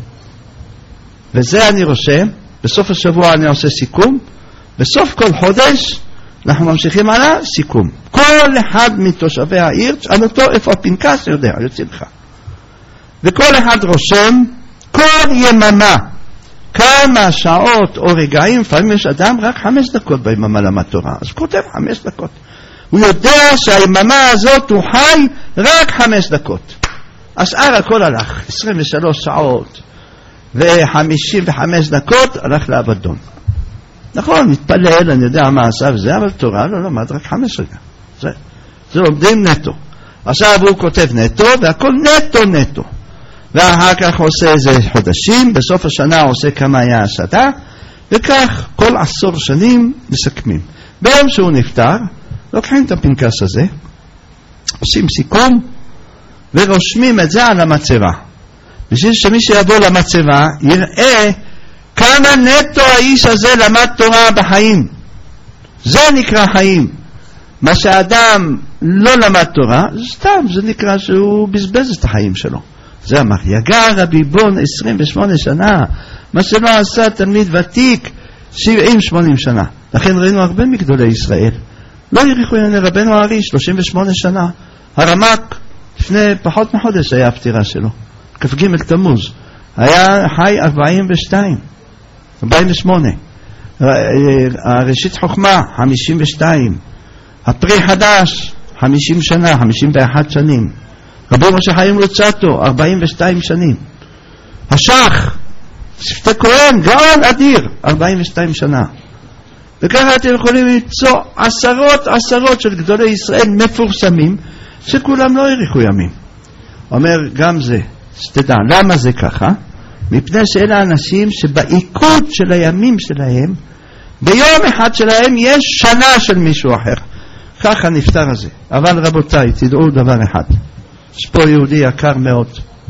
וזה אני רושם. בסוף השבוע אני עושה סיכום, בסוף כל חודש אנחנו ממשיכים הלאה, סיכום. כל אחד מתושבי העיר, על אותו איפה הפנקס, יודע, יוצא לך. וכל אחד רושם כל יממה כמה שעות או רגעים. לפעמים יש אדם רק חמש דקות ביממה למד תורה, אז כותב חמש דקות. הוא יודע שהיממה הזאת הוא חי רק חמש דקות. השאר הכל הלך, עשרים ושלוש שעות. וחמישים וחמש דקות הלך לאבדון. נכון, מתפלל, אני יודע מה עשה וזה, אבל תורה לא למד רק חמש רגע. זה, זה לומדים נטו. עכשיו הוא כותב נטו, והכל נטו נטו. ואחר כך עושה איזה חודשים, בסוף השנה עושה כמה היה השנה, וכך כל עשור שנים מסכמים. ביום שהוא נפטר, לוקחים את הפנקס הזה, עושים סיכום, ורושמים את זה על המצבה. בשביל שמי שיבוא למצבה יראה כמה נטו האיש הזה למד תורה בחיים. זה נקרא חיים. מה שהאדם לא למד תורה, זה סתם, זה נקרא שהוא בזבז את החיים שלו. זה אמר, יגע רבי בון עשרים ושמונה שנה, מה שלא עשה תלמיד ותיק שבעים שמונים שנה. לכן ראינו הרבה מגדולי ישראל. לא יריחו יעני רבנו הארי שלושים ושמונה שנה. הרמק לפני פחות מחודש היה הפטירה שלו. כ"ג תמוז. היה חי ארבעים ושתיים. ארבעים ושמונה. הראשית חוכמה חמישים ושתיים. הפרי חדש חמישים שנה, חמישים ואחת שנים. רבי משה חיים לוצאטו ארבעים ושתיים שנים. השח שפתי כהן גאון אדיר ארבעים ושתיים שנה. וככה אתם יכולים למצוא עשרות עשרות של גדולי ישראל מפורסמים שכולם לא האריכו ימים. אומר גם זה, שתדע למה זה ככה, מפני שאלה אנשים שבעיקות של הימים שלהם ביום אחד שלהם יש שנה של מישהו אחר. ככה נפטר הזה. אבל רבותיי, תדעו דבר אחד, יש פה יהודי יקר מאוד,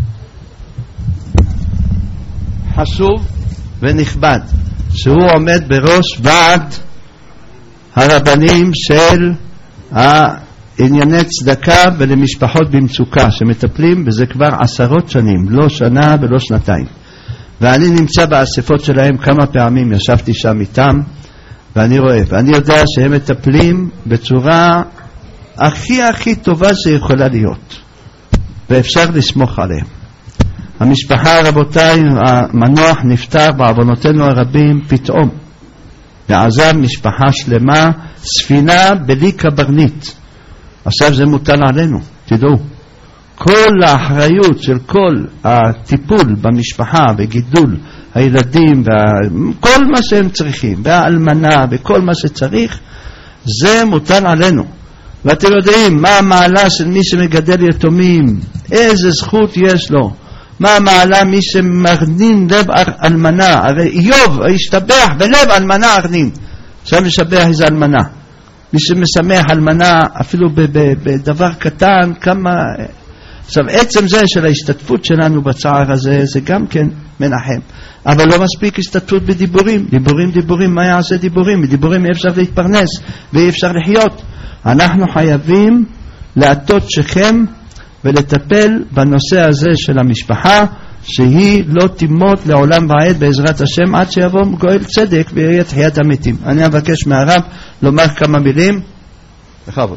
חשוב ונכבד, שהוא עומד בראש ועד הרבנים של הענייני צדקה ולמשפחות במצוקה, שמטפלים בזה כבר עשרות שנים, לא שנה ולא שנתיים. ואני נמצא באספות שלהם כמה פעמים, ישבתי שם איתם, ואני רואה, ואני יודע שהם מטפלים בצורה הכי הכי טובה שיכולה להיות, ואפשר לסמוך עליהם. המשפחה, רבותיי, המנוח נפטר בעוונותינו הרבים פתאום, ועזב משפחה שלמה, ספינה בלי קברניט. עכשיו זה מוטל עלינו, תדעו. כל האחריות של כל הטיפול במשפחה וגידול הילדים וכל מה שהם צריכים, והאלמנה וכל מה שצריך, זה מוטל עלינו. ואתם יודעים מה המעלה של מי שמגדל יתומים, איזה זכות יש לו, מה המעלה מי שמרנין לב אלמנה. הרי איוב השתבח בלב אלמנה ארנין, עכשיו משבח איזה אלמנה. מי שמשמח אלמנה אפילו בדבר קטן, כמה... עכשיו עצם זה של ההשתתפות שלנו בצער הזה זה גם כן מנחם, אבל לא מספיק השתתפות בדיבורים. דיבורים דיבורים, מה יעשה דיבורים? מדיבורים אי אפשר להתפרנס ואי אפשר לחיות. אנחנו חייבים לעטות שכם ולטפל בנושא הזה של המשפחה, שהיא לא תימות לעולם ועד בעזרת השם עד שיבוא גואל צדק ויהיה תחיית המתים. אני אבקש מהרב לומר כמה מילים. בכבוד.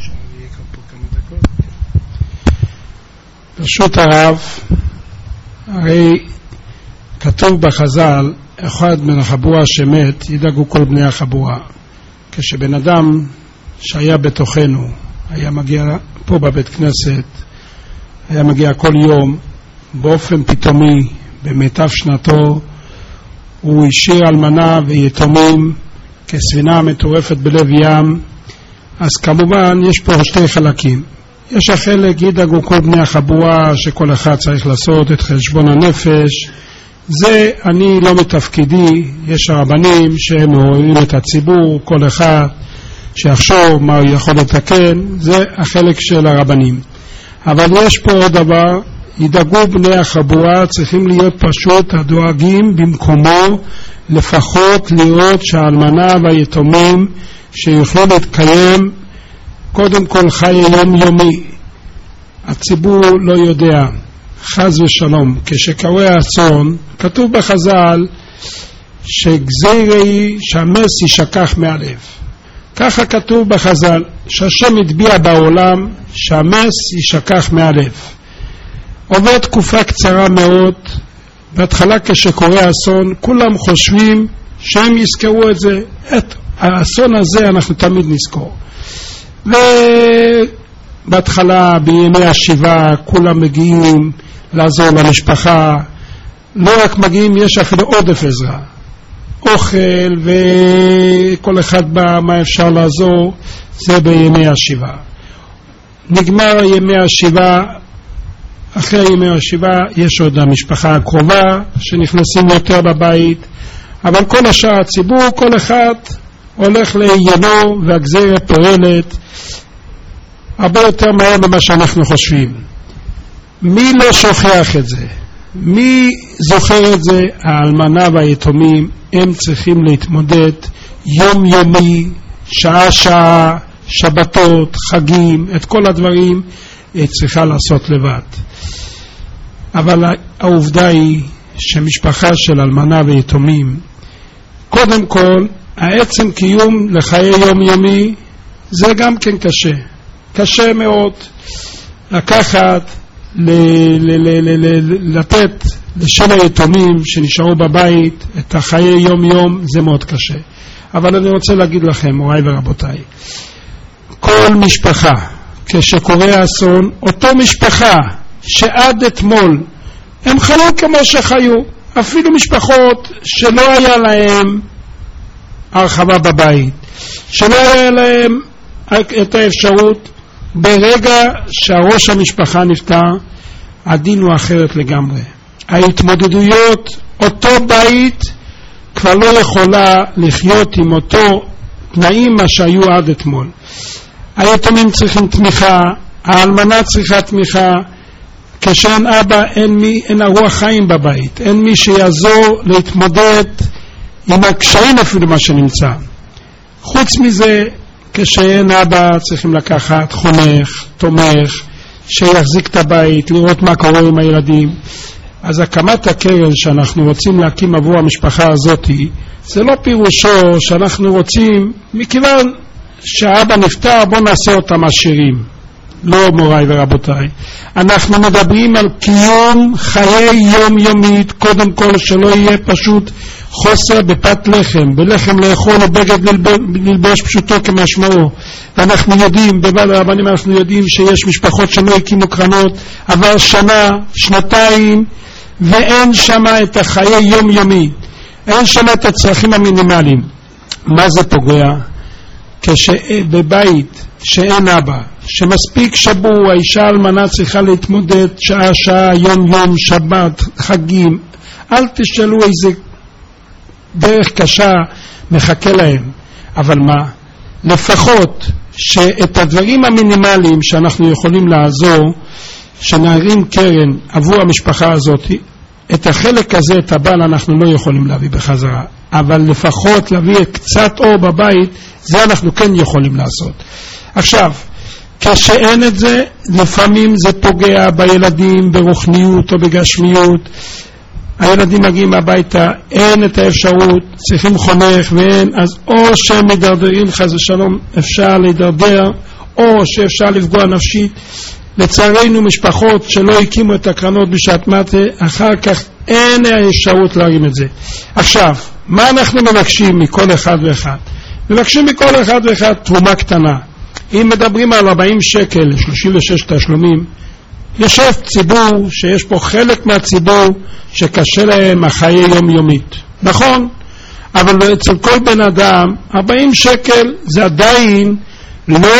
ברשות הרב, הרי כתוב בחז"ל, אחד מן החבורה שמת ידאגו כל בני החבורה. כשבן אדם שהיה בתוכנו היה מגיע פה בבית כנסת, היה מגיע כל יום באופן פתאומי במיטב שנתו, הוא השאיר אלמנה ויתומים כספינה מטורפת בלב ים. אז כמובן יש פה שתי חלקים. יש החלק ידאגו כל בני החבורה, שכל אחד צריך לעשות את חשבון הנפש. זה אני לא מתפקידי. יש הרבנים שהם רואים את הציבור, כל אחד שיחשוב מה הוא יכול לתקן, זה החלק של הרבנים. אבל יש פה עוד דבר, ידאגו בני החבורה, צריכים להיות פשוט הדואגים במקומו, לפחות לראות שהאלמנה והיתומים שיוכלו להתקיים קודם כל חיי יום יומי. הציבור לא יודע, חז ושלום, כשקורה אסון, כתוב בחז"ל שגזירי שהמס ישכח מהלב. ככה כתוב בחז"ל, שהשם יטביע בעולם שהמס ישכח מהלב. עוברת תקופה קצרה מאוד, בהתחלה כשקורה אסון כולם חושבים שהם יזכרו את זה, את האסון הזה אנחנו תמיד נזכור. ובהתחלה בימי השבעה כולם מגיעים לעזור למשפחה, לא רק מגיעים, יש אפילו עודף עזרה, אוכל וכל אחד בא מה אפשר לעזור, זה בימי השבעה. נגמר ימי השבעה, אחרי ימי השבעה יש עוד המשפחה הקרובה שנכנסים יותר בבית, אבל כל השאר הציבור, כל אחד הולך לעניינו והגזירה פועלת הרבה יותר מהר ממה שאנחנו חושבים. מי לא שוכח את זה? מי זוכר את זה? האלמנה והיתומים, הם צריכים להתמודד יום יומי, שעה שעה, שבתות, חגים, את כל הדברים היא צריכה לעשות לבד. אבל העובדה היא שמשפחה של אלמנה ויתומים, קודם כל העצם קיום לחיי יום יומי זה גם כן קשה, קשה מאוד לקחת ל- ל- ל- ל- ל- לתת לשל היתומים שנשארו בבית את החיי יום יום, זה מאוד קשה. אבל אני רוצה להגיד לכם, מוריי ורבותיי, כל משפחה כשקורה אסון, אותו משפחה שעד אתמול הם חיו כמו שחיו, אפילו משפחות שלא היה להם הרחבה בבית, שלא היה להם את האפשרות, ברגע שהראש המשפחה נפטר הדין הוא אחרת לגמרי. ההתמודדויות, אותו בית כבר לא יכולה לחיות עם אותו תנאים מה שהיו עד אתמול. היתומים צריכים תמיכה, האלמנה צריכה תמיכה, כשאין אבא אין מי, אין הרוח חיים בבית, אין מי שיעזור להתמודד עם הקשיים אפילו מה שנמצא. חוץ מזה, כשאין אבא צריכים לקחת חונך, תומך, שיחזיק את הבית, לראות מה קורה עם הילדים. אז הקמת הקרן שאנחנו רוצים להקים עבור המשפחה הזאת, זה לא פירושו שאנחנו רוצים, מכיוון שהאבא נפטר, בוא נעשה אותם עשירים. לא, מוריי ורבותיי, אנחנו מדברים על קיום חיי יום יומית, קודם כל שלא יהיה פשוט חוסר בפת לחם, בלחם לאכול ובגד ללבוש פשוטו כמשמעו. ואנחנו יודעים, בבעל הרבנים אנחנו יודעים שיש משפחות שלא הקימו קרנות, עבר שנה, שנתיים, ואין שם את החיי יום יומי, אין שם את הצרכים המינימליים. מה זה פוגע? כשבבית שאין אבא, שמספיק שבור, האישה אלמנה צריכה להתמודד שעה שעה, יום יום, שבת, חגים. אל תשאלו איזה דרך קשה מחכה להם, אבל מה? לפחות שאת הדברים המינימליים שאנחנו יכולים לעזור, שנערים קרן עבור המשפחה הזאת, את החלק הזה, את הבעל, אנחנו לא יכולים להביא בחזרה, אבל לפחות להביא קצת אור בבית, זה אנחנו כן יכולים לעשות. עכשיו, כשאין את זה, לפעמים זה פוגע בילדים, ברוחניות או בגשמיות. הילדים מגיעים הביתה, אין את האפשרות, צריכים חונך ואין, אז או שהם מדרדרים חס ושלום, אפשר להידרדר, או שאפשר לפגוע נפשית. לצערנו משפחות שלא הקימו את הקרנות בשעת מטה, אחר כך אין האפשרות להרים את זה. עכשיו, מה אנחנו מבקשים מכל אחד ואחד? מבקשים מכל אחד ואחד תרומה קטנה. אם מדברים על ארבעים שקל, שלושים ושש תשלומים, יושב ציבור שיש פה חלק מהציבור שקשה להם החיי יום יומית. נכון, אבל אצל כל בן אדם ארבעים שקל זה עדיין לא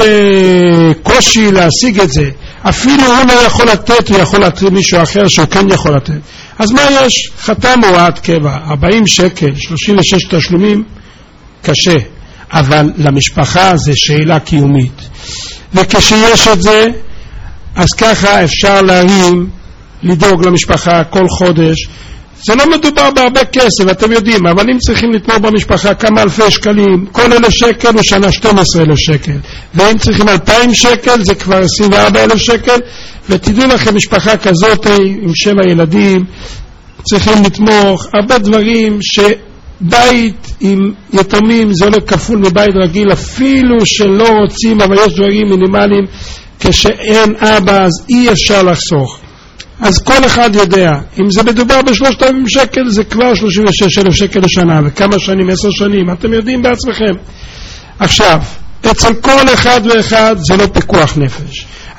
בקושי להשיג את זה. אפילו הוא לא יכול לתת, הוא יכול לתת מישהו אחר שהוא כן יכול לתת. אז מה יש? חתם הוראת קבע, ארבעים שקל, שלושים ושש תשלומים, קשה. אבל למשפחה זה שאלה קיומית. וכשיש את זה, אז ככה אפשר להרים, לדאוג למשפחה כל חודש. זה לא מדובר בהרבה כסף, אתם יודעים, אבל אם צריכים לתמוך במשפחה כמה אלפי שקלים, כל אלף שקל הוא שנה שנים עשר אלף שקל. ואם צריכים אלפיים שקל, זה כבר עשרים וארבעה אלף שקל. ותדעו לכם, משפחה כזאת עם שבע ילדים, צריכים לתמוך, הרבה דברים ש... בית עם יתומים זה עולה כפול מבית רגיל, אפילו שלא רוצים, אבל יש דברים מינימליים. כשאין אבא אז אי אפשר לחסוך. אז כל אחד יודע, אם זה מדובר בשלושת אלפים שקל, זה כבר שלושים ושש אלף שקל לשנה, וכמה שנים, עשר שנים, אתם יודעים בעצמכם. עכשיו, אצל כל אחד ואחד זה לא פיקוח נפש.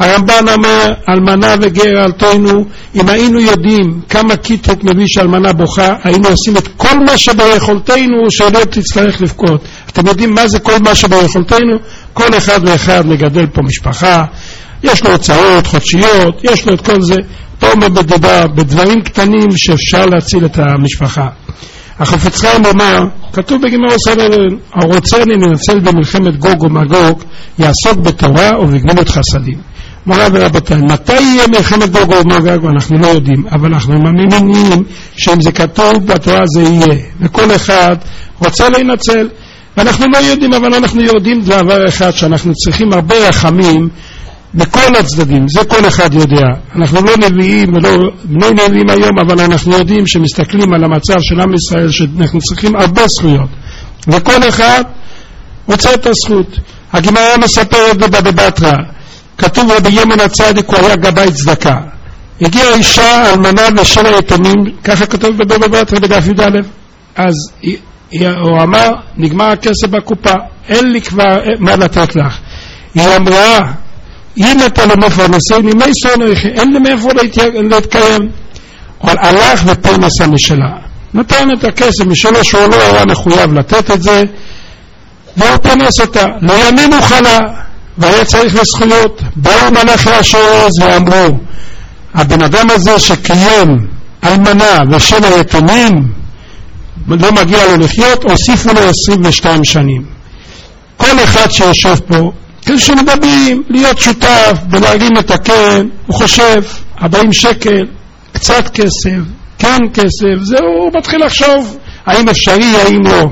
הרמב"ן אומר, אלמנה וגר אל תוינו. אם היינו יודעים כמה כיתות מביא שאלמנה בוכה, היינו עושים את כל מה שביכולתנו שלא תצטרך לבכות. אתם יודעים מה זה כל מה שביכולתנו? כל אחד ואחד מגדל פה משפחה, יש לו הוצאות חודשיות, יש לו את כל זה. פה מדובר בדברים קטנים שאפשר להציל את המשפחה. החפץ חיים אומר, כתוב בגמרא סנהדרין, הרוצה לנצל במלחמת גוג ומגוג יעסוק בתורה ובגמילות חסדים. מורה ורבותיי, מתי יהיה מלחמת גוג ומגוג אנחנו לא יודעים, אבל אנחנו מאמינים שאם זה כתוב בתורה זה יהיה, וכל אחד רוצה להינצל, ואנחנו לא יודעים, אבל אנחנו יודעים דבר אחד, שאנחנו צריכים הרבה רחמים בכל הצדדים, זה כל אחד יודע. אנחנו לא נביאים ולא לא נביאים היום, אבל אנחנו יודעים שמסתכלים על המצב של עם ישראל שאנחנו צריכים הרבה זכויות, וכל אחד רוצה את הזכות. הגמרא מספרת בבבא בתרא, כתוב רבי ימין הצדיק הוא היה גבאי צדקה, הגיעה אישה אלמנה ושל היתומים, ככה כתוב בבבא בתרא בדף י"א. אז הוא אמר, נגמר הכסף בקופה, אין לי כבר מה לתת לך. היא אמרה, אם אתה לא מפרנסני, מי סונך, אין לי מאיפה להתקיים. אבל הלך ופרנסה משלה, נתן את הכסף משלו שהוא לא היה מחויב לתת את זה, והוא פרנס אותה. לימים הוא חלה והיה צריך לזכויות. באו מלאכי השורש ואמרו, הבן אדם הזה שקיים אלמנה ושל היתומים לא מגיע לו לחיות, הוסיפו לו עשרים ושתיים שנים. כל אחד שיושב פה כשמדברים להיות שותף ולהרים את הקרן, הוא חושב ארבעים שקל, קצת כסף, כן כסף, זהו, הוא מתחיל לחשוב האם אפשרי, האם לא.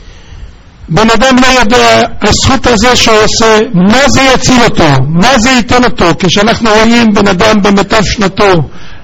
בן אדם לא יודע הזכות הזה שעושה, מה זה יציל אותו, מה זה ייתן אותו. כשאנחנו רואים בן אדם במיטב שנתו,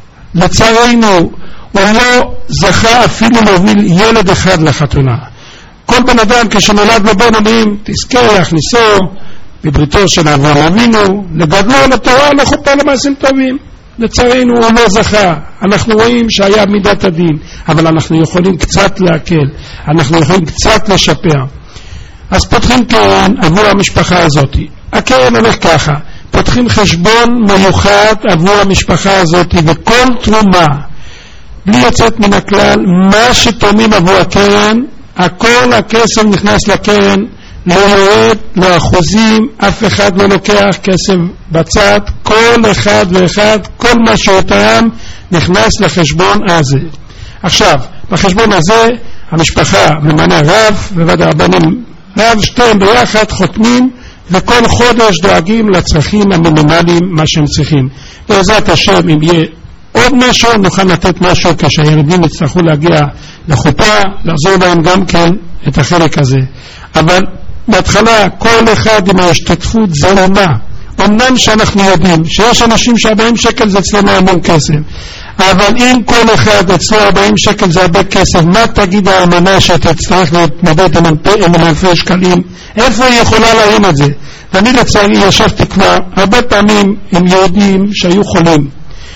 לצערנו הוא לא זכה אפילו להוביל ילד אחד לחתונה. כל בן אדם כשנולד לבן אומרים, תזכה להכניסו בבריתו של אברהם אבינו, לגדלו לתורה, לחופה למעשים טובים. לצערנו הוא לא זכה. אנחנו רואים שהיה מידת הדין, אבל אנחנו יכולים קצת להקל, אנחנו יכולים קצת לשפר. אז פותחים קרן עבור המשפחה הזאת. הקרן הולך ככה, פותחים חשבון מיוחד עבור המשפחה הזאת, וכל תרומה בלי יוצאת מן הכלל, מה שתורמים עבור הקרן, הכל הכסף נכנס לקרן, לא יורד, לא אחוזים, אף אחד לא לוקח כסף בצד, כל אחד ואחד, כל מה שאותרם נכנס לחשבון הזה. עכשיו, בחשבון הזה המשפחה ממנה רב וועד הרבנים, רב שתיים ביחד חותמים, וכל חודש דואגים לצרכים המינימליים מה שהם צריכים. בעזרת השם, אם יהיה עוד משהו נוכל לתת משהו כשהילדים יצטרכו להגיע לחופה, לעזור להם גם כן את החלק הזה. אבל בהתחלה כל אחד עם ההשתתפות זרמה. אמנם שאנחנו יודעים שיש אנשים ש-ארבעים שקל זה אצלנו המון כסף, אבל אם כל אחד אצלו ארבעים שקל זה הרבה כסף, מה תגיד האמנה שתצטרך להתמודד עם אלפי שקלים? איפה היא יכולה להרים את זה? ואני לצערי ישבתי כבר הרבה פעמים עם יהודים שהיו חולים,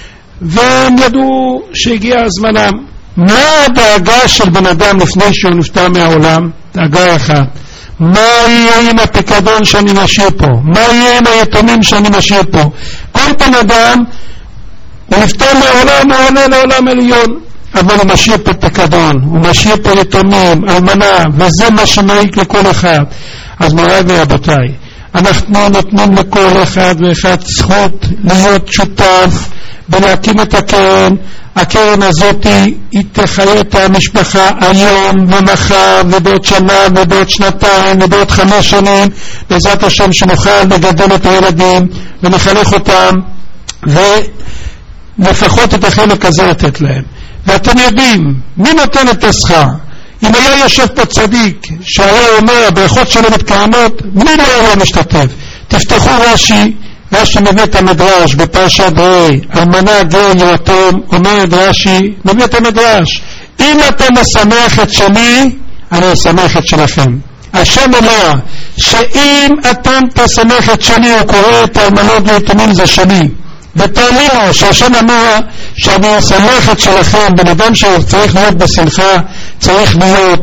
והם ידעו שהגיע הזמנם. מה הדאגה של בן אדם לפני שהוא נפטר מהעולם? דאגה אחת, מה יהיה עם הפיקדון שאני משאיר פה? מה יהיה עם היתומים שאני משאיר פה? כל בן אדם הוא נפטר מהעולם, הוא עולה לעולם עליון, אבל הוא משאיר פה פיקדון, הוא משאיר פה יתומים, אלמנה, וזה מה שמעיק לכל אחד. אז מוריי ורבותיי, אנחנו נותנים לכל אחד ואחד זכות להיות שותף ולהקים את הקרן. הקרן הזאת היא תחיה את המשפחה היום ומחר ובעוד שנה ובעוד שנתיים ובעוד חמש שנים, בעזרת השם שנוכל לגדל את הילדים ונחנך אותם ולפחות את החלק הזה לתת להם. ואתם יודעים מי נותן את השכר? אם היה יושב פה צדיק שהיה אומר הברכות שלו מתקיימות, מי לא היה משתתף? תפתחו רש"י, רש"י מביא את המדרש בפרשת ראה, אלמנה גר יתום, אומר רש"י, מביא את המדרש, אם אתם משמח את שלי, אני אשמח את שלכם. השם אומר שאם אתם תשמח את שלי, הוא קורא את האלמנות ויתומים זה שלי, ותאמינו שהשם אמר שאני אשמח את שלכם. בן אדם שצריך להיות בשמחה צריך להיות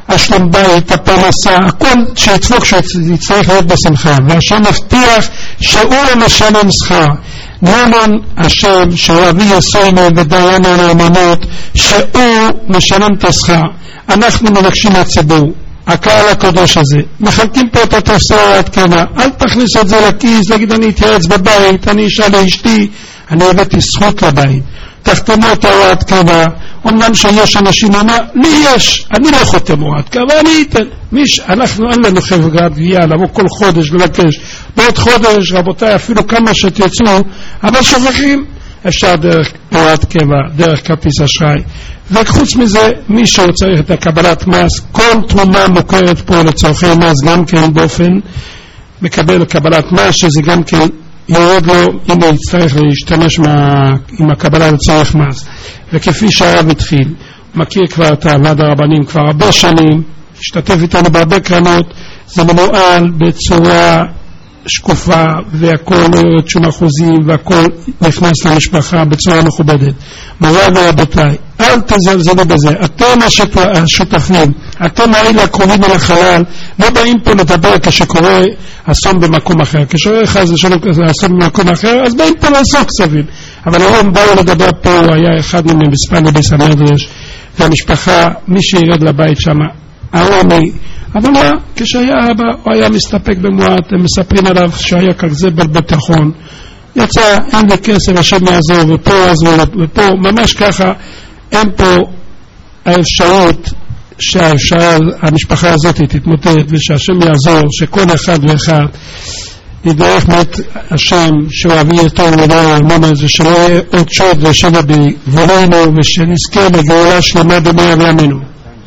השלום בית, הפרנסה, הכל שידפוק שיצטרך להיות בשמחה, והשם מבטיח שהוא משלם שכר. נאמן השם שהוא אבי יסונו ודיין הנאמנות שהוא משלם את השכר. אנחנו מבקשים מהציבור, הקהל הקדוש הזה, מחלקים פה את התוספת קנה, אל תכניס את זה לכיס, להגיד אני אתייעץ בבית, אני אישה לאשתי, אני הבאתי זכות לבית, תחתמו את הוראת קבע. אומנם שיש אנשים אמר, לי יש, אני לא חותם הוראת קבע, אני אתן. מיש, אנחנו אין לנו חברת גבייה, לבוא כל חודש לבקש. בעוד חודש, רבותיי, אפילו כמה שתצאו, אבל שוכחים, אפשר דרך הוראת קבע, דרך כרטיס אשראי. וחוץ מזה, מי שצריך את הקבלת מס, כל תרומה מוכרת פה לצורכי מס, גם כן באופן מקבל קבלת מס, שזה גם כן יורד לו אם הוא יצטרך להשתמש מה, עם הקבלה לצורך מס. וכפי שהרב התחיל, מכיר כבר את ועד הרבנים כבר הרבה שנים, השתתף איתנו בהרבה קרנות, זה מנוהל בצורה שקופה, והכל יורד שום אחוזים, והכל נכנס למשפחה בצורה מכובדת. מורה ורבותיי, אל תזלזלו בזה, אתם השותפים, אתם האלה הקרובים על החלל, לא באים פה לדבר כשקורה אסון במקום אחר, כשקורה חס ושלום אסון במקום אחר, אז באים פה לעשות כספים. אבל היום באו לדבר פה, הוא היה אחד מהם בספניה ביס המדרש, והמשפחה, מי שירד לבית שם, הרומי, אבל לא, כשהיה אבא, הוא היה מסתפק במועט, הם מספרים עליו שהיה כזה בביטחון, יצא, אין לי כסף, השם יעזור, ופה יעזור, ופה, ממש ככה, אין פה האפשרות שהמשפחה הזאת תתמוטט, ושהשם יעזור, שכל אחד ואחד ידרך מת השם, שהוא אביא יותר ולא אמונה, זה שלא יהיה עוד שוד ושבע בגבולנו, ושנזכה לגאולה שלמה במאה וימינו.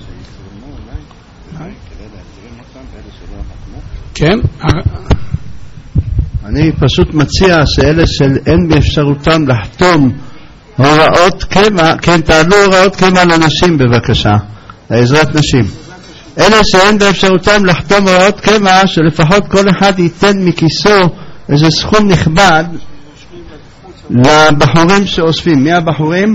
כן? אני פשוט מציע שאלה שאין באפשרותם לחתום הוראות קבע, כן, תעלו הוראות קבע לנשים בבקשה, לעזרת נשים. אלה שאין באפשרותם לחתום הוראות קבע, שלפחות כל אחד ייתן מכיסו איזה סכום נכבד לבחורים שאוספים. מי הבחורים?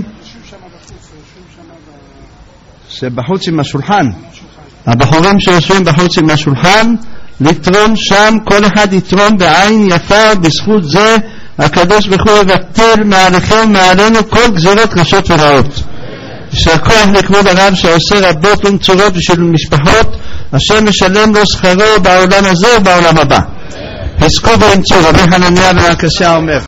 שבחוץ עם השולחן. הבחורים שאוספים בחוץ עם השולחן, לתרום שם, כל אחד יתרום בעין יפה. בזכות זה הקדוש ברוך הוא יבטל מעליכם מעלינו כל גזירות קשות ורעות. יישר כוח לכבוד הרב שעושה רבות ונצורות בשביל משפחות, השם משלם לו שכרו בעולם הזה ובעולם הבא. הסקו ואמצו. רבי חנניה בן עקשיא אומר